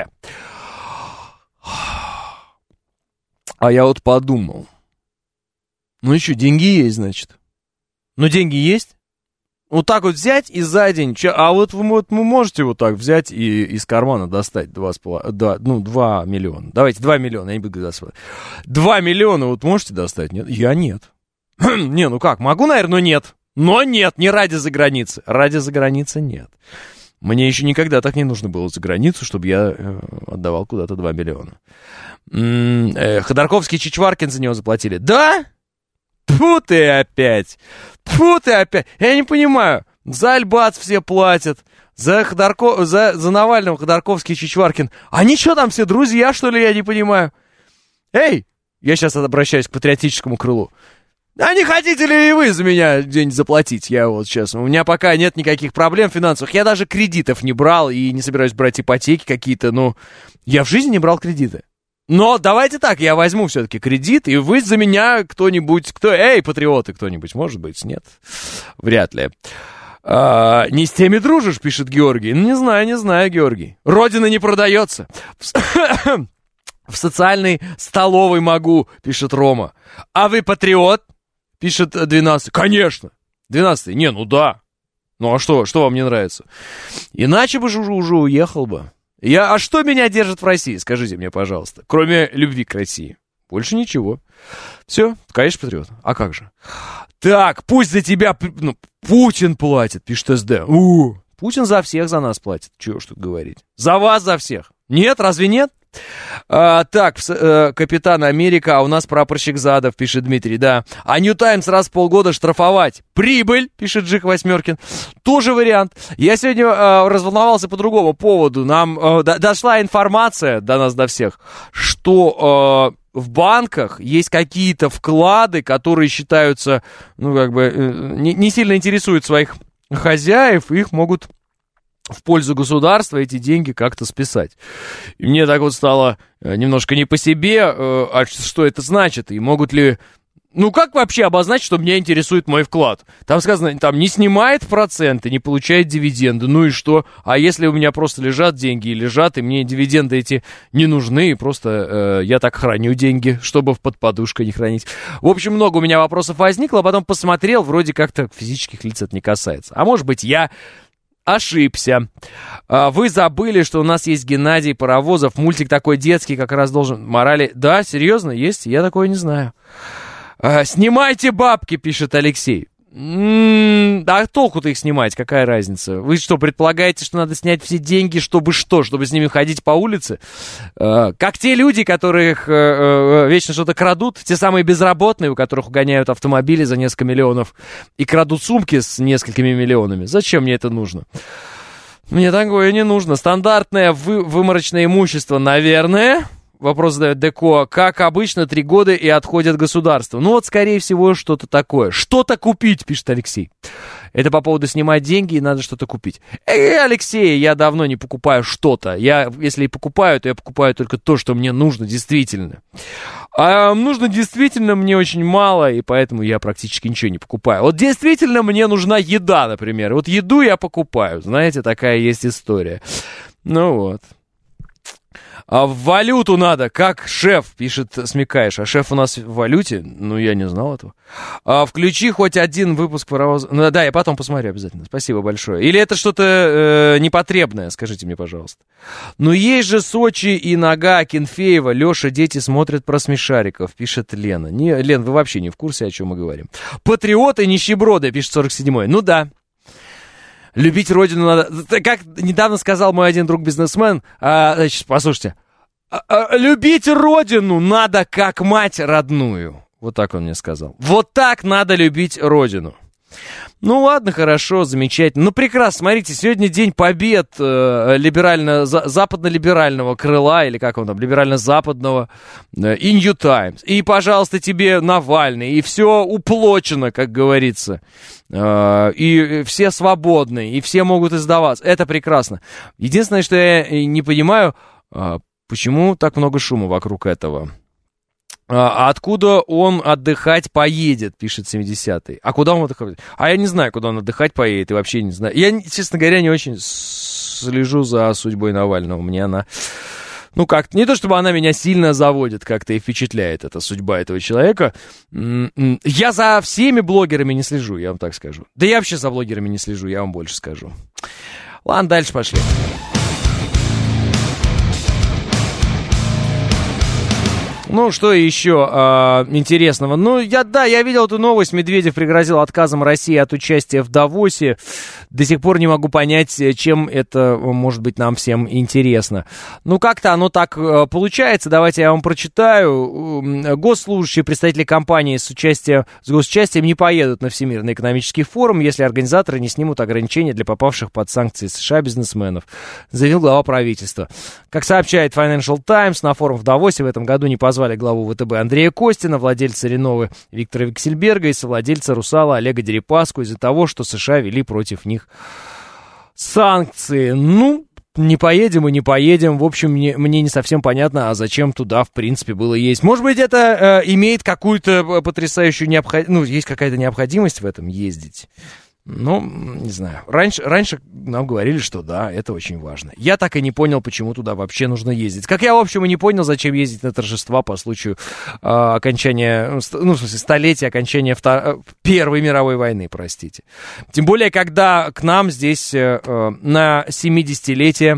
А я вот подумал. Ну, еще деньги есть, значит. Ну, деньги есть. Вот так вот взять и за день, а вот вы, вот вы можете вот так взять и из кармана достать два, два, ну, два миллиона. Давайте два миллиона, я не буду говорить. два миллиона вот можете достать? Нет? Я нет. Не, ну как, могу, наверное, но нет. Но нет, не ради заграницы. Ради заграницы нет. Мне еще никогда так не нужно было за границу, чтобы я э, отдавал куда-то два миллиона. М-м, э, Ходорковский и Чичваркин за него заплатили. Да? Тьфу ты опять! Тьфу ты опять! Я не понимаю, за Альбац все платят, за, Ходорко... за, за Навального Ходорковский и Чичваркин. Они что там все, друзья, что ли, я не понимаю? Эй! Я сейчас обращаюсь к патриотическому крылу. А не хотите ли и вы за меня где-нибудь заплатить? Я вот сейчас, у меня пока нет никаких проблем финансовых. Я даже кредитов не брал и не собираюсь брать ипотеки какие-то, но я в жизни не брал кредиты. Но давайте так, я возьму все-таки кредит, и вы за меня кто-нибудь, кто, эй, патриоты кто-нибудь, может быть, нет, вряд ли. А, не с теми дружишь, пишет Георгий. Ну, не знаю, не знаю, Георгий. Родина не продается. В социальной столовой могу, пишет Рома. А вы патриот, пишет двенадцатый. Конечно, двенадцатый, не, ну да. Ну а что, что вам не нравится? Иначе бы же уже, уже уехал бы. Я, а что меня держит в России, скажите мне, пожалуйста, кроме любви к России? Больше ничего. Все, конечно, патриот. А как же? Так, пусть за тебя, ну, Путин платит, пишет СД. У, Путин за всех за нас платит. Чего ж тут говорить? За вас, за всех. Нет, разве нет? А, так, э, Капитан Америка, а у нас прапорщик Задов, пишет Дмитрий, да. А Нью Таймс раз в полгода штрафовать. Прибыль, пишет Джих Восьмеркин. Тоже вариант. Я сегодня э, разволновался по другому поводу. Нам э, до, дошла информация до нас, до всех, что э, в банках есть какие-то вклады, которые считаются, ну, как бы, э, не, не сильно интересуют своих хозяев, их могут в пользу государства эти деньги как-то списать. И мне так вот стало немножко не по себе, а что это значит, и могут ли... Ну, как вообще обозначить, что меня интересует мой вклад? Там сказано, там не снимает проценты, не получает дивиденды, ну и что? А если у меня просто лежат деньги и лежат, и мне дивиденды эти не нужны, и просто э, я так храню деньги, чтобы под подушкой не хранить. В общем, много у меня вопросов возникло, а потом посмотрел, вроде как-то физических лиц это не касается. А может быть, я... ошибся. Вы забыли, что у нас есть Геннадий Паровозов. Мультик такой детский, как раз должен... Морали... Да, серьезно, есть? Я такое не знаю. Снимайте бабки, пишет Алексей. М-м, а толку-то их снимать, какая разница? Вы что, предполагаете, что надо снять все деньги, чтобы что? Чтобы с ними ходить по улице? Э, как те люди, которых э, э, вечно что-то крадут, те самые безработные, у которых угоняют автомобили за несколько миллионов и крадут сумки с несколькими миллионами. Зачем мне это нужно? Мне такое не нужно. Стандартное вы, выморочное имущество, наверное... вопрос задает Деко. Как обычно, три года и отходят государства. Ну вот, скорее всего, что-то такое. Что-то купить, пишет Алексей. Это по поводу снимать деньги, и надо что-то купить. Эй, Алексей, я давно не покупаю что-то. Я, если и покупаю, то я покупаю только то, что мне нужно действительно. А нужно действительно мне очень мало, и поэтому я практически ничего не покупаю. Вот действительно мне нужна еда, например. Вот еду я покупаю. Знаете, такая есть история. Ну вот. А в валюту надо, как шеф, пишет Смекаешь. А шеф у нас в валюте? Ну, я не знал этого. А включи хоть один выпуск паровоза. Ну, да, я потом посмотрю обязательно. Спасибо большое. Или это что-то э, непотребное, скажите мне, пожалуйста. Ну, есть же Сочи и нога Кенфеева. Леша, дети смотрят про смешариков, пишет Лена. Не, Лен, вы вообще не в курсе, о чем мы говорим. Патриоты нищеброды, пишет сорок седьмой. Ну да. Любить родину надо... Как недавно сказал мой один друг-бизнесмен, а, значит, послушайте, а, а, любить родину надо как мать родную. Вот так он мне сказал. Вот так надо любить родину. Ну ладно, хорошо, замечательно. Ну прекрасно, смотрите, сегодня день побед э, либерально, за, западно-либерального крыла, или как он там, либерально-западного, э, и New Times. И, пожалуйста, тебе Навальный, и все уплочено, как говорится. Э, и все свободны, и все могут издаваться. Это прекрасно. Единственное, что я не понимаю, э, почему так много шума вокруг этого. А откуда он отдыхать поедет, пишет семидесятый. А куда он отдыхать? А я не знаю, куда он отдыхать поедет, и вообще не знаю. Я, честно говоря, не очень слежу за судьбой Навального. Мне она, ну как, не то чтобы она меня сильно заводит как-то и впечатляет, эта судьба этого человека. Я за всеми блогерами не слежу, я вам так скажу. Да я вообще за блогерами не слежу, я вам больше скажу. Ладно, дальше пошли. Ну, что еще э, интересного? Ну, я, да, я видел эту новость. Медведев пригрозил отказом России от участия в Давосе. До сих пор не могу понять, чем это может быть нам всем интересно. Ну, как-то оно так э, получается. Давайте я вам прочитаю. Госслужащие, представители компании с, участием, с госучастием не поедут на Всемирный экономический форум, если организаторы не снимут ограничения для попавших под санкции США бизнесменов, заявил глава правительства. Как сообщает Financial Times, на форум в Давосе в этом году не позвали главу ВТБ Андрея Костина, владельца Реновы Виктора Виксельберга и совладельца Русала Олега Дерипаску из-за того, что США вели против них санкции. Ну, не поедем и не поедем. В общем, мне, мне не совсем понятно, а зачем туда, в принципе, было есть. Может быть, это э, имеет какую-то потрясающую необходимость, ну, есть какая-то необходимость в этом ездить. Ну, не знаю. Раньше, раньше нам говорили, что да, это очень важно. Я так и не понял, почему туда вообще нужно ездить. Как я, в общем, и не понял, зачем ездить на торжества по случаю э, окончания, ну, в смысле, столетия окончания втор... Первой мировой войны, простите. Тем более, когда к нам здесь э, на семидесятилетие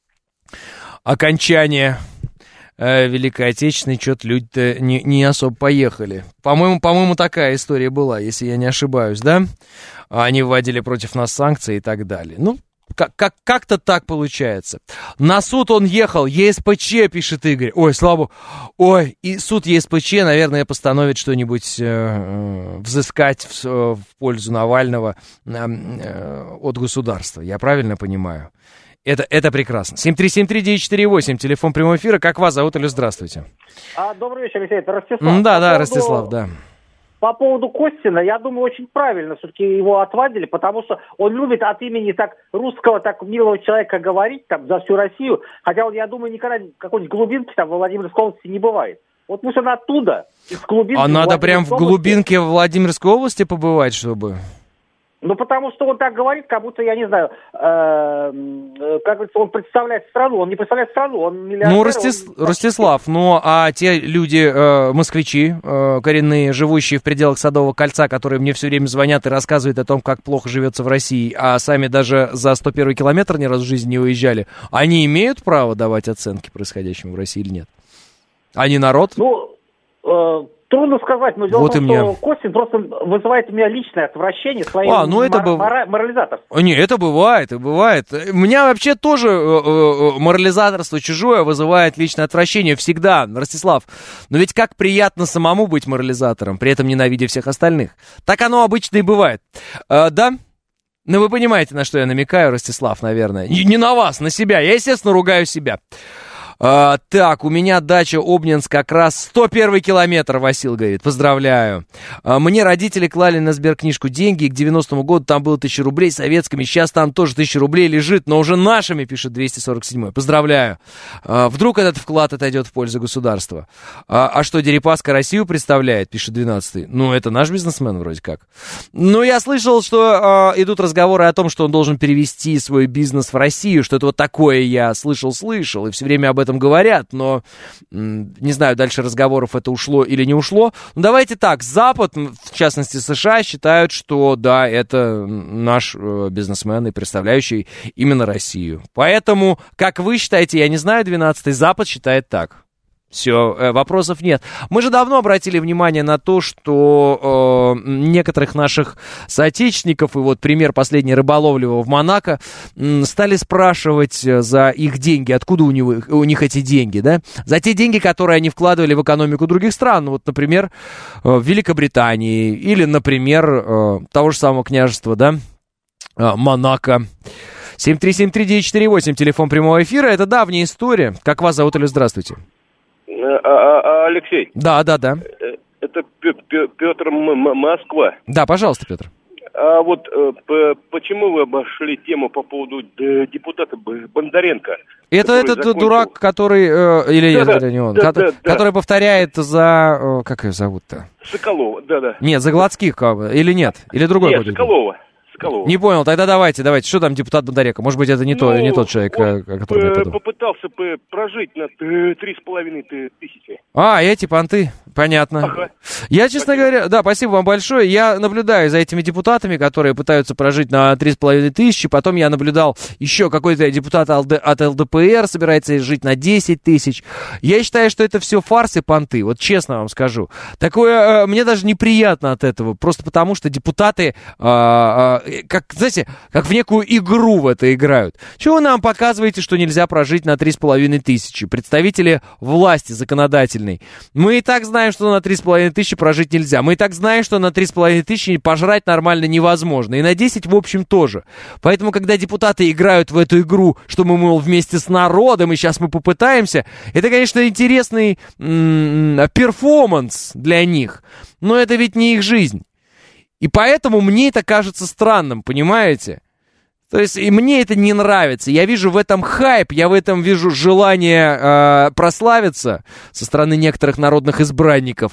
окончания э, Великой Отечественной что-то люди-то не, не особо поехали. По-моему, по-моему, такая история была, если я не ошибаюсь, да? Они вводили против нас санкции и так далее. Ну, как- как- как-то так получается. На суд он ехал, ЕСПЧ, пишет Игорь. Ой, слава... Ой, и суд ЕСПЧ, наверное, постановит что-нибудь э, взыскать в, в пользу Навального э, э, от государства. Я правильно понимаю? Это, это прекрасно. семь три семь три девять четыре восемь, телефон прямого эфира. Как вас зовут или здравствуйте? А, добрый вечер, Алексей, это Ростислав. Да, по да, поводу, Ростислав, да. По поводу Костина, я думаю, очень правильно все-таки его отвадили, потому что он любит от имени так русского, так милого человека говорить там за всю Россию, хотя он, я думаю, никогда какой-нибудь глубинки там во Владимирской области не бывает. Вот пусть он оттуда, из глубинки. А надо прям в области. глубинке Владимирской области побывать, чтобы... Ну, потому что он так говорит, как будто, я не знаю, э, э, как говорится, он представляет страну. Он не представляет страну, он миллиардер. Ну, Ростис... он... Ростислав, ну, а те люди, э, москвичи, э, коренные, живущие в пределах Садового кольца, которые мне все время звонят и рассказывают о том, как плохо живется в России, а сами даже за сто первый километр ни разу в жизни не уезжали, они имеют право давать оценки происходящему в России или нет? Они народ? Ну, э... Трудно сказать, но дело вот в том, мне... что Костин просто вызывает у меня личное отвращение своим а, ну это мор- быв... мора- морализаторством. Не, это бывает, это бывает. У меня вообще тоже э, э, морализаторство чужое вызывает личное отвращение всегда, Ростислав. Но ведь как приятно самому быть морализатором, при этом ненавидя всех остальных. Так оно обычно и бывает. Э, да? Ну вы понимаете, на что я намекаю, Ростислав, наверное. Не, не на вас, на себя. Я, естественно, ругаю себя. А, так, у меня дача Обнинск как раз сто первый километр, Васил говорит, поздравляю. А, мне родители клали на сберкнижку деньги, и к девяностому году там было тысяча рублей советскими, сейчас там тоже тысяча рублей лежит, но уже нашими, пишет двести сорок седьмой. Поздравляю. А, вдруг этот вклад отойдет в пользу государства. А, а что, Дерипаска Россию представляет, пишет двенадцатый. Ну, это наш бизнесмен вроде как. Ну, я слышал, что а, идут разговоры о том, что он должен перевести свой бизнес в Россию, что это вот такое я слышал-слышал, и все время об этом говорят, но не знаю, дальше разговоров это ушло или не ушло. Но давайте так, Запад, в частности США, считают, что да, это наш э, бизнесмен и представляющий именно Россию. Поэтому, как вы считаете, я не знаю, двенадцатый, Запад считает так. Все, э, вопросов нет. Мы же давно обратили внимание на то, что э, некоторых наших соотечественников, и вот пример последний Рыболовлева в Монако, э, стали спрашивать за их деньги, откуда у, него, у них эти деньги, да? За те деньги, которые они вкладывали в экономику других стран, вот, например, э, в Великобритании, или, например, э, того же самого княжества, да, э, Монако. семь три семь три девять четыре восемь, телефон прямого эфира, это давняя история. Как вас зовут или здравствуйте? А, Алексей. Да, да, да. Это Петр Москва. Да, пожалуйста, Петр. А вот почему вы обошли тему по поводу депутата Бондаренко? Это этот закончил... дурак, который... Э, или да, это не он. Да, ко- да, который да. повторяет за... Э, как ее зовут-то? Соколова, да-да. Нет, за Гладских, или нет? Или другой? Нет, будет? Соколова. Соколова. Не понял, тогда давайте, давайте. Что там депутат Бондаренко? Может быть, это не, ну, то, не тот человек, о котором я подумал. Попытался прожить на три с половиной тысячи. А, эти понты, понятно. Ага. Я, честно спасибо. говоря, да, спасибо вам большое. Я наблюдаю за этими депутатами, которые пытаются прожить на три с половиной тысячи. Потом я наблюдал еще какой-то депутат от эл дэ пэ эр собирается жить на десять тысяч. Я считаю, что это все фарс и понты. Вот честно вам скажу. Такое, мне даже неприятно от этого. Просто потому, что депутаты... А, а, как, знаете, как в некую игру в это играют. Чего вы нам показываете, что нельзя прожить на три с половиной тысячи? Представители власти законодательной. Мы и так знаем, что на три с половиной тысячи прожить нельзя. Мы и так знаем, что на три с половиной тысячи пожрать нормально невозможно. И на десять, в общем, тоже. Поэтому, когда депутаты играют в эту игру, что мы, мол, вместе с народом, и сейчас мы попытаемся, это, конечно, интересный м-м, перформанс для них. Но это ведь не их жизнь. И поэтому мне это кажется странным, понимаете? То есть и мне это не нравится. Я вижу в этом хайп, я в этом вижу желание э, прославиться со стороны некоторых народных избранников.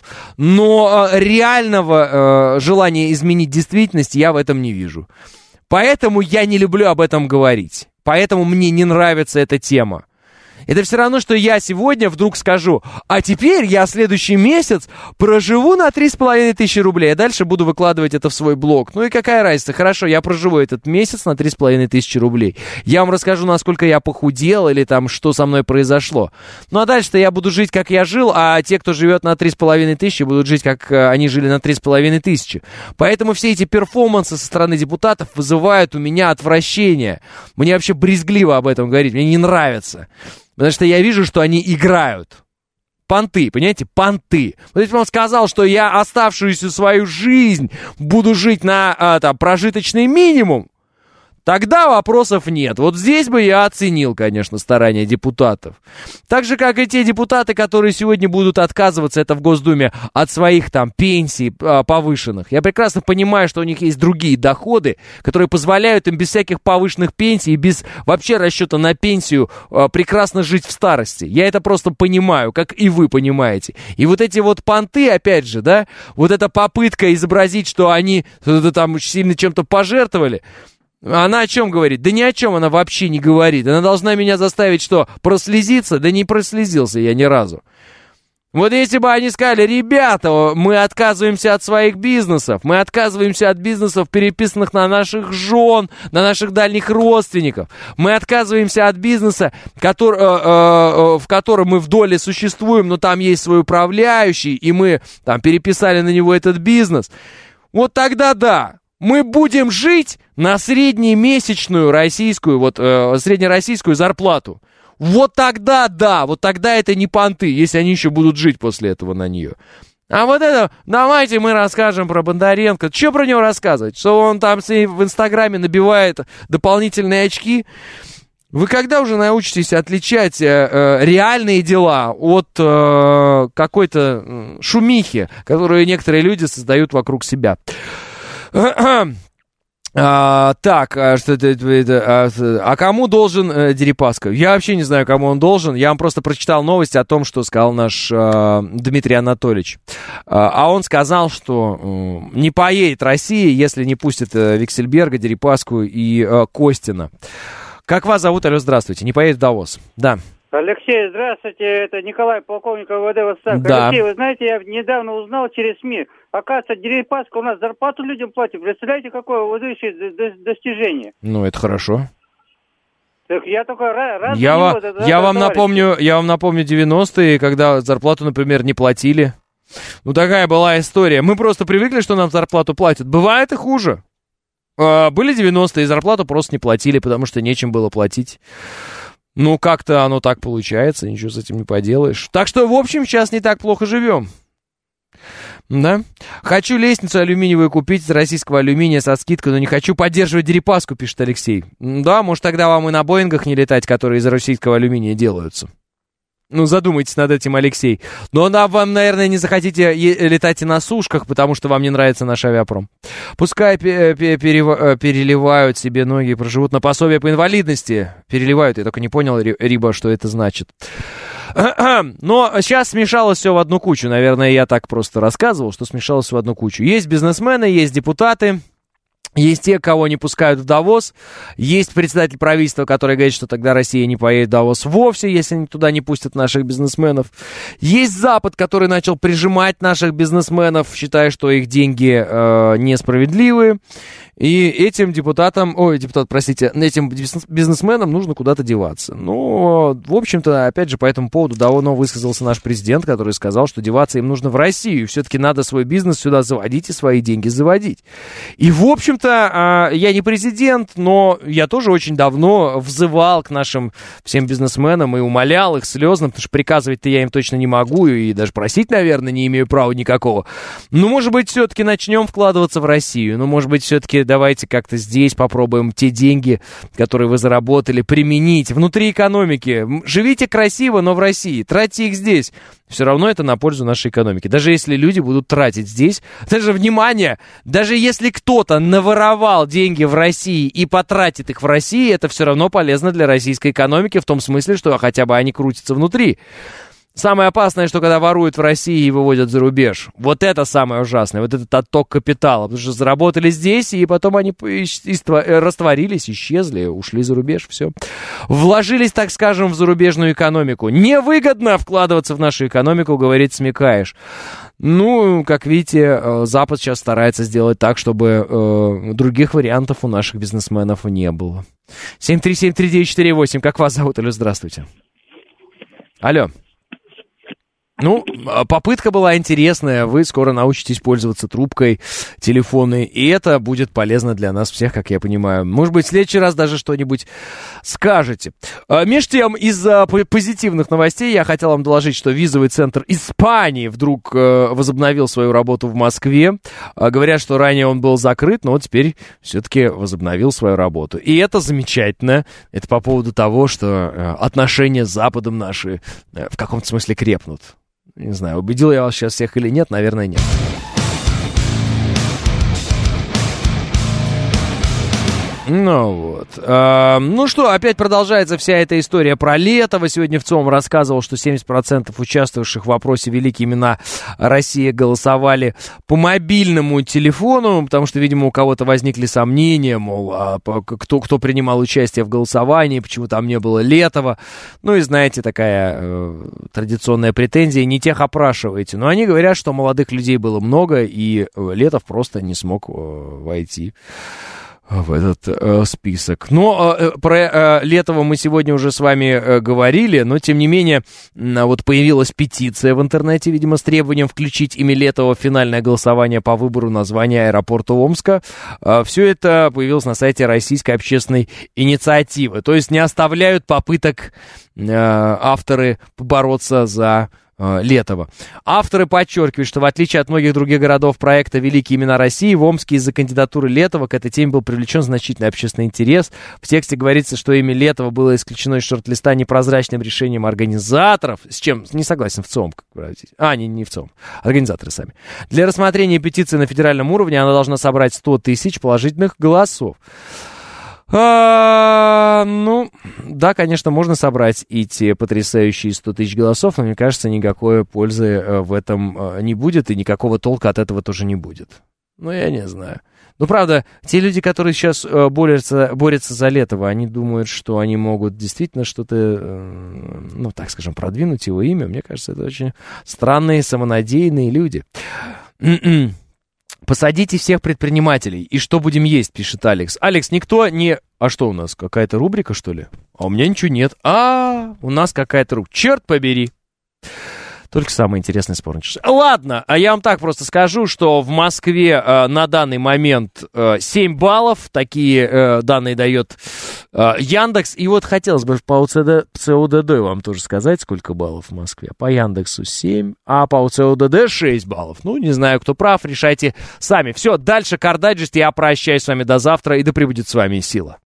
Но э, реального э, желания изменить действительность я в этом не вижу. Поэтому я не люблю об этом говорить. Поэтому мне не нравится эта тема. Это все равно, что я сегодня вдруг скажу, а теперь я следующий месяц проживу на три с половиной тысячи рублей, а дальше буду выкладывать это в свой блог. Ну и какая разница? Хорошо, я проживу этот месяц на три с половиной тысячи рублей. Я вам расскажу, насколько я похудел или там, что со мной произошло. Ну а дальше-то я буду жить, как я жил, а те, кто живет на три с половиной тысячи, будут жить, как они жили на три с половиной тысячи. Поэтому все эти перформансы со стороны депутатов вызывают у меня отвращение. Мне вообще брезгливо об этом говорить, мне не нравится. Потому что я вижу, что они играют. Понты, понимаете? Понты. Вот если бы он сказал, что я оставшуюся свою жизнь буду жить на а, там, прожиточный минимум, тогда вопросов нет. Вот здесь бы я оценил, конечно, старания депутатов. Так же, как и те депутаты, которые сегодня будут отказываться, это в Госдуме, от своих там пенсий а, повышенных. Я прекрасно понимаю, что у них есть другие доходы, которые позволяют им без всяких повышенных пенсий и без вообще расчета на пенсию а, прекрасно жить в старости. Я это просто понимаю, как и вы понимаете. И вот эти вот понты, опять же, да, вот эта попытка изобразить, что они что-то там сильно чем-то пожертвовали, она о чем говорит? Да ни о чем она вообще не говорит. Она должна меня заставить что, прослезиться? Да не прослезился я ни разу. Вот если бы они сказали, ребята, мы отказываемся от своих бизнесов, мы отказываемся от бизнесов, переписанных на наших жен, на наших дальних родственников, мы отказываемся от бизнеса, который, э, э, в котором мы в доле существуем, но там есть свой управляющий, и мы там переписали на него этот бизнес, вот тогда да. Мы будем жить на среднемесячную российскую, вот, э, среднероссийскую зарплату. Вот тогда, да, вот тогда это не понты, если они еще будут жить после этого на нее. А вот это, давайте мы расскажем про Бондаренко. Что про него рассказывать? Что он там в Инстаграме набивает дополнительные очки? Вы когда уже научитесь отличать э, э, реальные дела от э, какой-то э, шумихи, которую некоторые люди создают вокруг себя? А, так, а, что это, это а, а кому должен э, Дерипаска? Я вообще не знаю, кому он должен. Я вам просто прочитал новости о том, что сказал наш э, Дмитрий Анатольевич. А, а он сказал, что э, не поедет Россия, если не пустит э, Виксельберга, Дерипаску и э, Костина. Как вас зовут? Алло, здравствуйте. Не поедет в Давос. Да. Алексей, здравствуйте, это Николай, полковник ВВД Востока. Да. Алексей, вы знаете, я недавно узнал через СМИ, оказывается, Дерипаска у нас зарплату людям платит. Представляете, какое выдающее достижение? Ну, это хорошо. Так я только рад Я, него, ва- это, я, это, вам товарищи. напомню, я вам напомню девяностые, когда зарплату, например, не платили. Ну, такая была история. Мы просто привыкли, что нам зарплату платят. Бывает и хуже. А, были девяностые, и зарплату просто не платили, потому что нечем было платить. Ну, как-то оно так получается, ничего с этим не поделаешь. Так что, в общем, сейчас не так плохо живем. Да? Хочу лестницу алюминиевую купить из российского алюминия со скидкой, но не хочу поддерживать Дерипаску, пишет Алексей. Да, может, тогда вам и на Боингах не летать, которые из российского алюминия делаются. Ну, задумайтесь над этим, Алексей. Но да, вам, наверное, не захотите е- летать и на сушках, потому что вам не нравится наш авиапром. Пускай пе- пе- перев- переливают себе ноги и проживут на пособие по инвалидности. Переливают, я только не понял, Риба, что это значит. Но сейчас смешалось все в одну кучу. Наверное, я так просто рассказывал, что смешалось в одну кучу. Есть бизнесмены, есть депутаты. Есть те, кого не пускают в Давос. Есть председатель правительства, который говорит, что тогда Россия не поедет в Давос вовсе, если они туда не пустят наших бизнесменов. Есть Запад, который начал прижимать наших бизнесменов, считая, что их деньги э, несправедливые. И этим депутатам, ой, депутат, простите, этим бизнесменам нужно куда-то деваться. Ну, в общем-то, опять же, по этому поводу давно высказался наш президент, который сказал, что деваться им нужно в Россию. Все-таки надо свой бизнес сюда заводить и свои деньги заводить. И, в общем-то, я не президент, но я тоже очень давно взывал к нашим всем бизнесменам и умолял их слезно, потому что приказывать-то я им точно не могу и даже просить, наверное, не имею права никакого. Ну, может быть, все-таки начнем вкладываться в Россию. Ну, может быть, все-таки давайте как-то здесь попробуем те деньги, которые вы заработали, применить внутри экономики. Живите красиво, но в России. Тратьте их здесь. Все равно это на пользу нашей экономики. Даже если люди будут тратить здесь, даже, внимание, даже если кто-то наворовал деньги в России и потратит их в России, это все равно полезно для российской экономики в том смысле, что хотя бы они крутятся внутри. Самое опасное, что когда воруют в России и выводят за рубеж. Вот это самое ужасное, вот этот отток капитала. Потому что заработали здесь, и потом они растворились, исчезли, ушли за рубеж, все. Вложились, так скажем, в зарубежную экономику. Невыгодно вкладываться в нашу экономику, говорит Смекаеш. Ну, как видите, Запад сейчас старается сделать так, чтобы э, других вариантов у наших бизнесменов не было. семь три семь три девять четыре восемь, как вас зовут? Алло, здравствуйте. Алло. Ну, попытка была интересная, вы скоро научитесь пользоваться трубкой телефонной, и это будет полезно для нас всех, как я понимаю. Может быть, в следующий раз даже что-нибудь скажете. Между тем, из-за позитивных новостей я хотел вам доложить, что визовый центр Испании вдруг возобновил свою работу в Москве. Говорят, что ранее он был закрыт, но вот теперь все-таки возобновил свою работу. И это замечательно. Это по поводу того, что отношения с Западом наши в каком-то смысле крепнут. Не знаю, убедил я вас сейчас всех или нет, наверное, нет. Ну вот. А, ну что, опять продолжается вся эта история про Летова. Сегодня в ЦИОМ рассказывал, что семьдесят процентов участвовавших в опросе «Великие имена России» голосовали по мобильному телефону, потому что, видимо, у кого-то возникли сомнения, мол, а кто, кто принимал участие в голосовании, почему там не было Летова. Ну и, знаете, такая э, традиционная претензия, не тех опрашиваете. Но они говорят, что молодых людей было много, и Летов просто не смог э, войти в этот э, список. Но э, про э, Летова мы сегодня уже с вами э, говорили, но тем не менее э, вот появилась петиция в интернете, видимо, с требованием включить имя Летова в финальное голосование по выбору названия аэропорта Омска. Э, все это появилось на сайте Российской общественной инициативы. То есть не оставляют попыток э, авторы побороться за Летова. Авторы подчеркивают, что в отличие от многих других городов проекта «Великие имена России», в Омске из-за кандидатуры Летова к этой теме был привлечен значительный общественный интерес. В тексте говорится, что имя Летова было исключено из шорт-листа непрозрачным решением организаторов, с чем не согласен в ЦИОМ. А, не, не в ЦИОМ. Организаторы сами. Для рассмотрения петиции на федеральном уровне она должна собрать сто тысяч положительных голосов. А, ну, да, конечно, можно собрать и те потрясающие сто тысяч голосов, но мне кажется, никакой пользы в этом не будет, и никакого толка от этого тоже не будет. Ну, я не знаю. Ну, правда, те люди, которые сейчас борются, борются за Летова, они думают, что они могут действительно что-то, ну, так скажем, продвинуть его имя. Мне кажется, это очень странные, самонадеянные люди. Посадите всех предпринимателей. И что будем есть, пишет Алекс. Алекс, никто не... А что у нас, какая-то рубрика, что ли? А у меня ничего нет. А, у нас какая-то рубрика. Черт побери. Только самый интересный спор. Ладно, а я вам так просто скажу, что в Москве э, на данный момент э, семь баллов. Такие э, данные дает э, Яндекс. И вот хотелось бы по УЦДД вам тоже сказать, сколько баллов в Москве. По Яндексу семь, а по УЦДД шесть баллов. Ну, не знаю, кто прав, решайте сами. Все, дальше Кардайджест. Я прощаюсь с вами до завтра, и да пребудет с вами сила.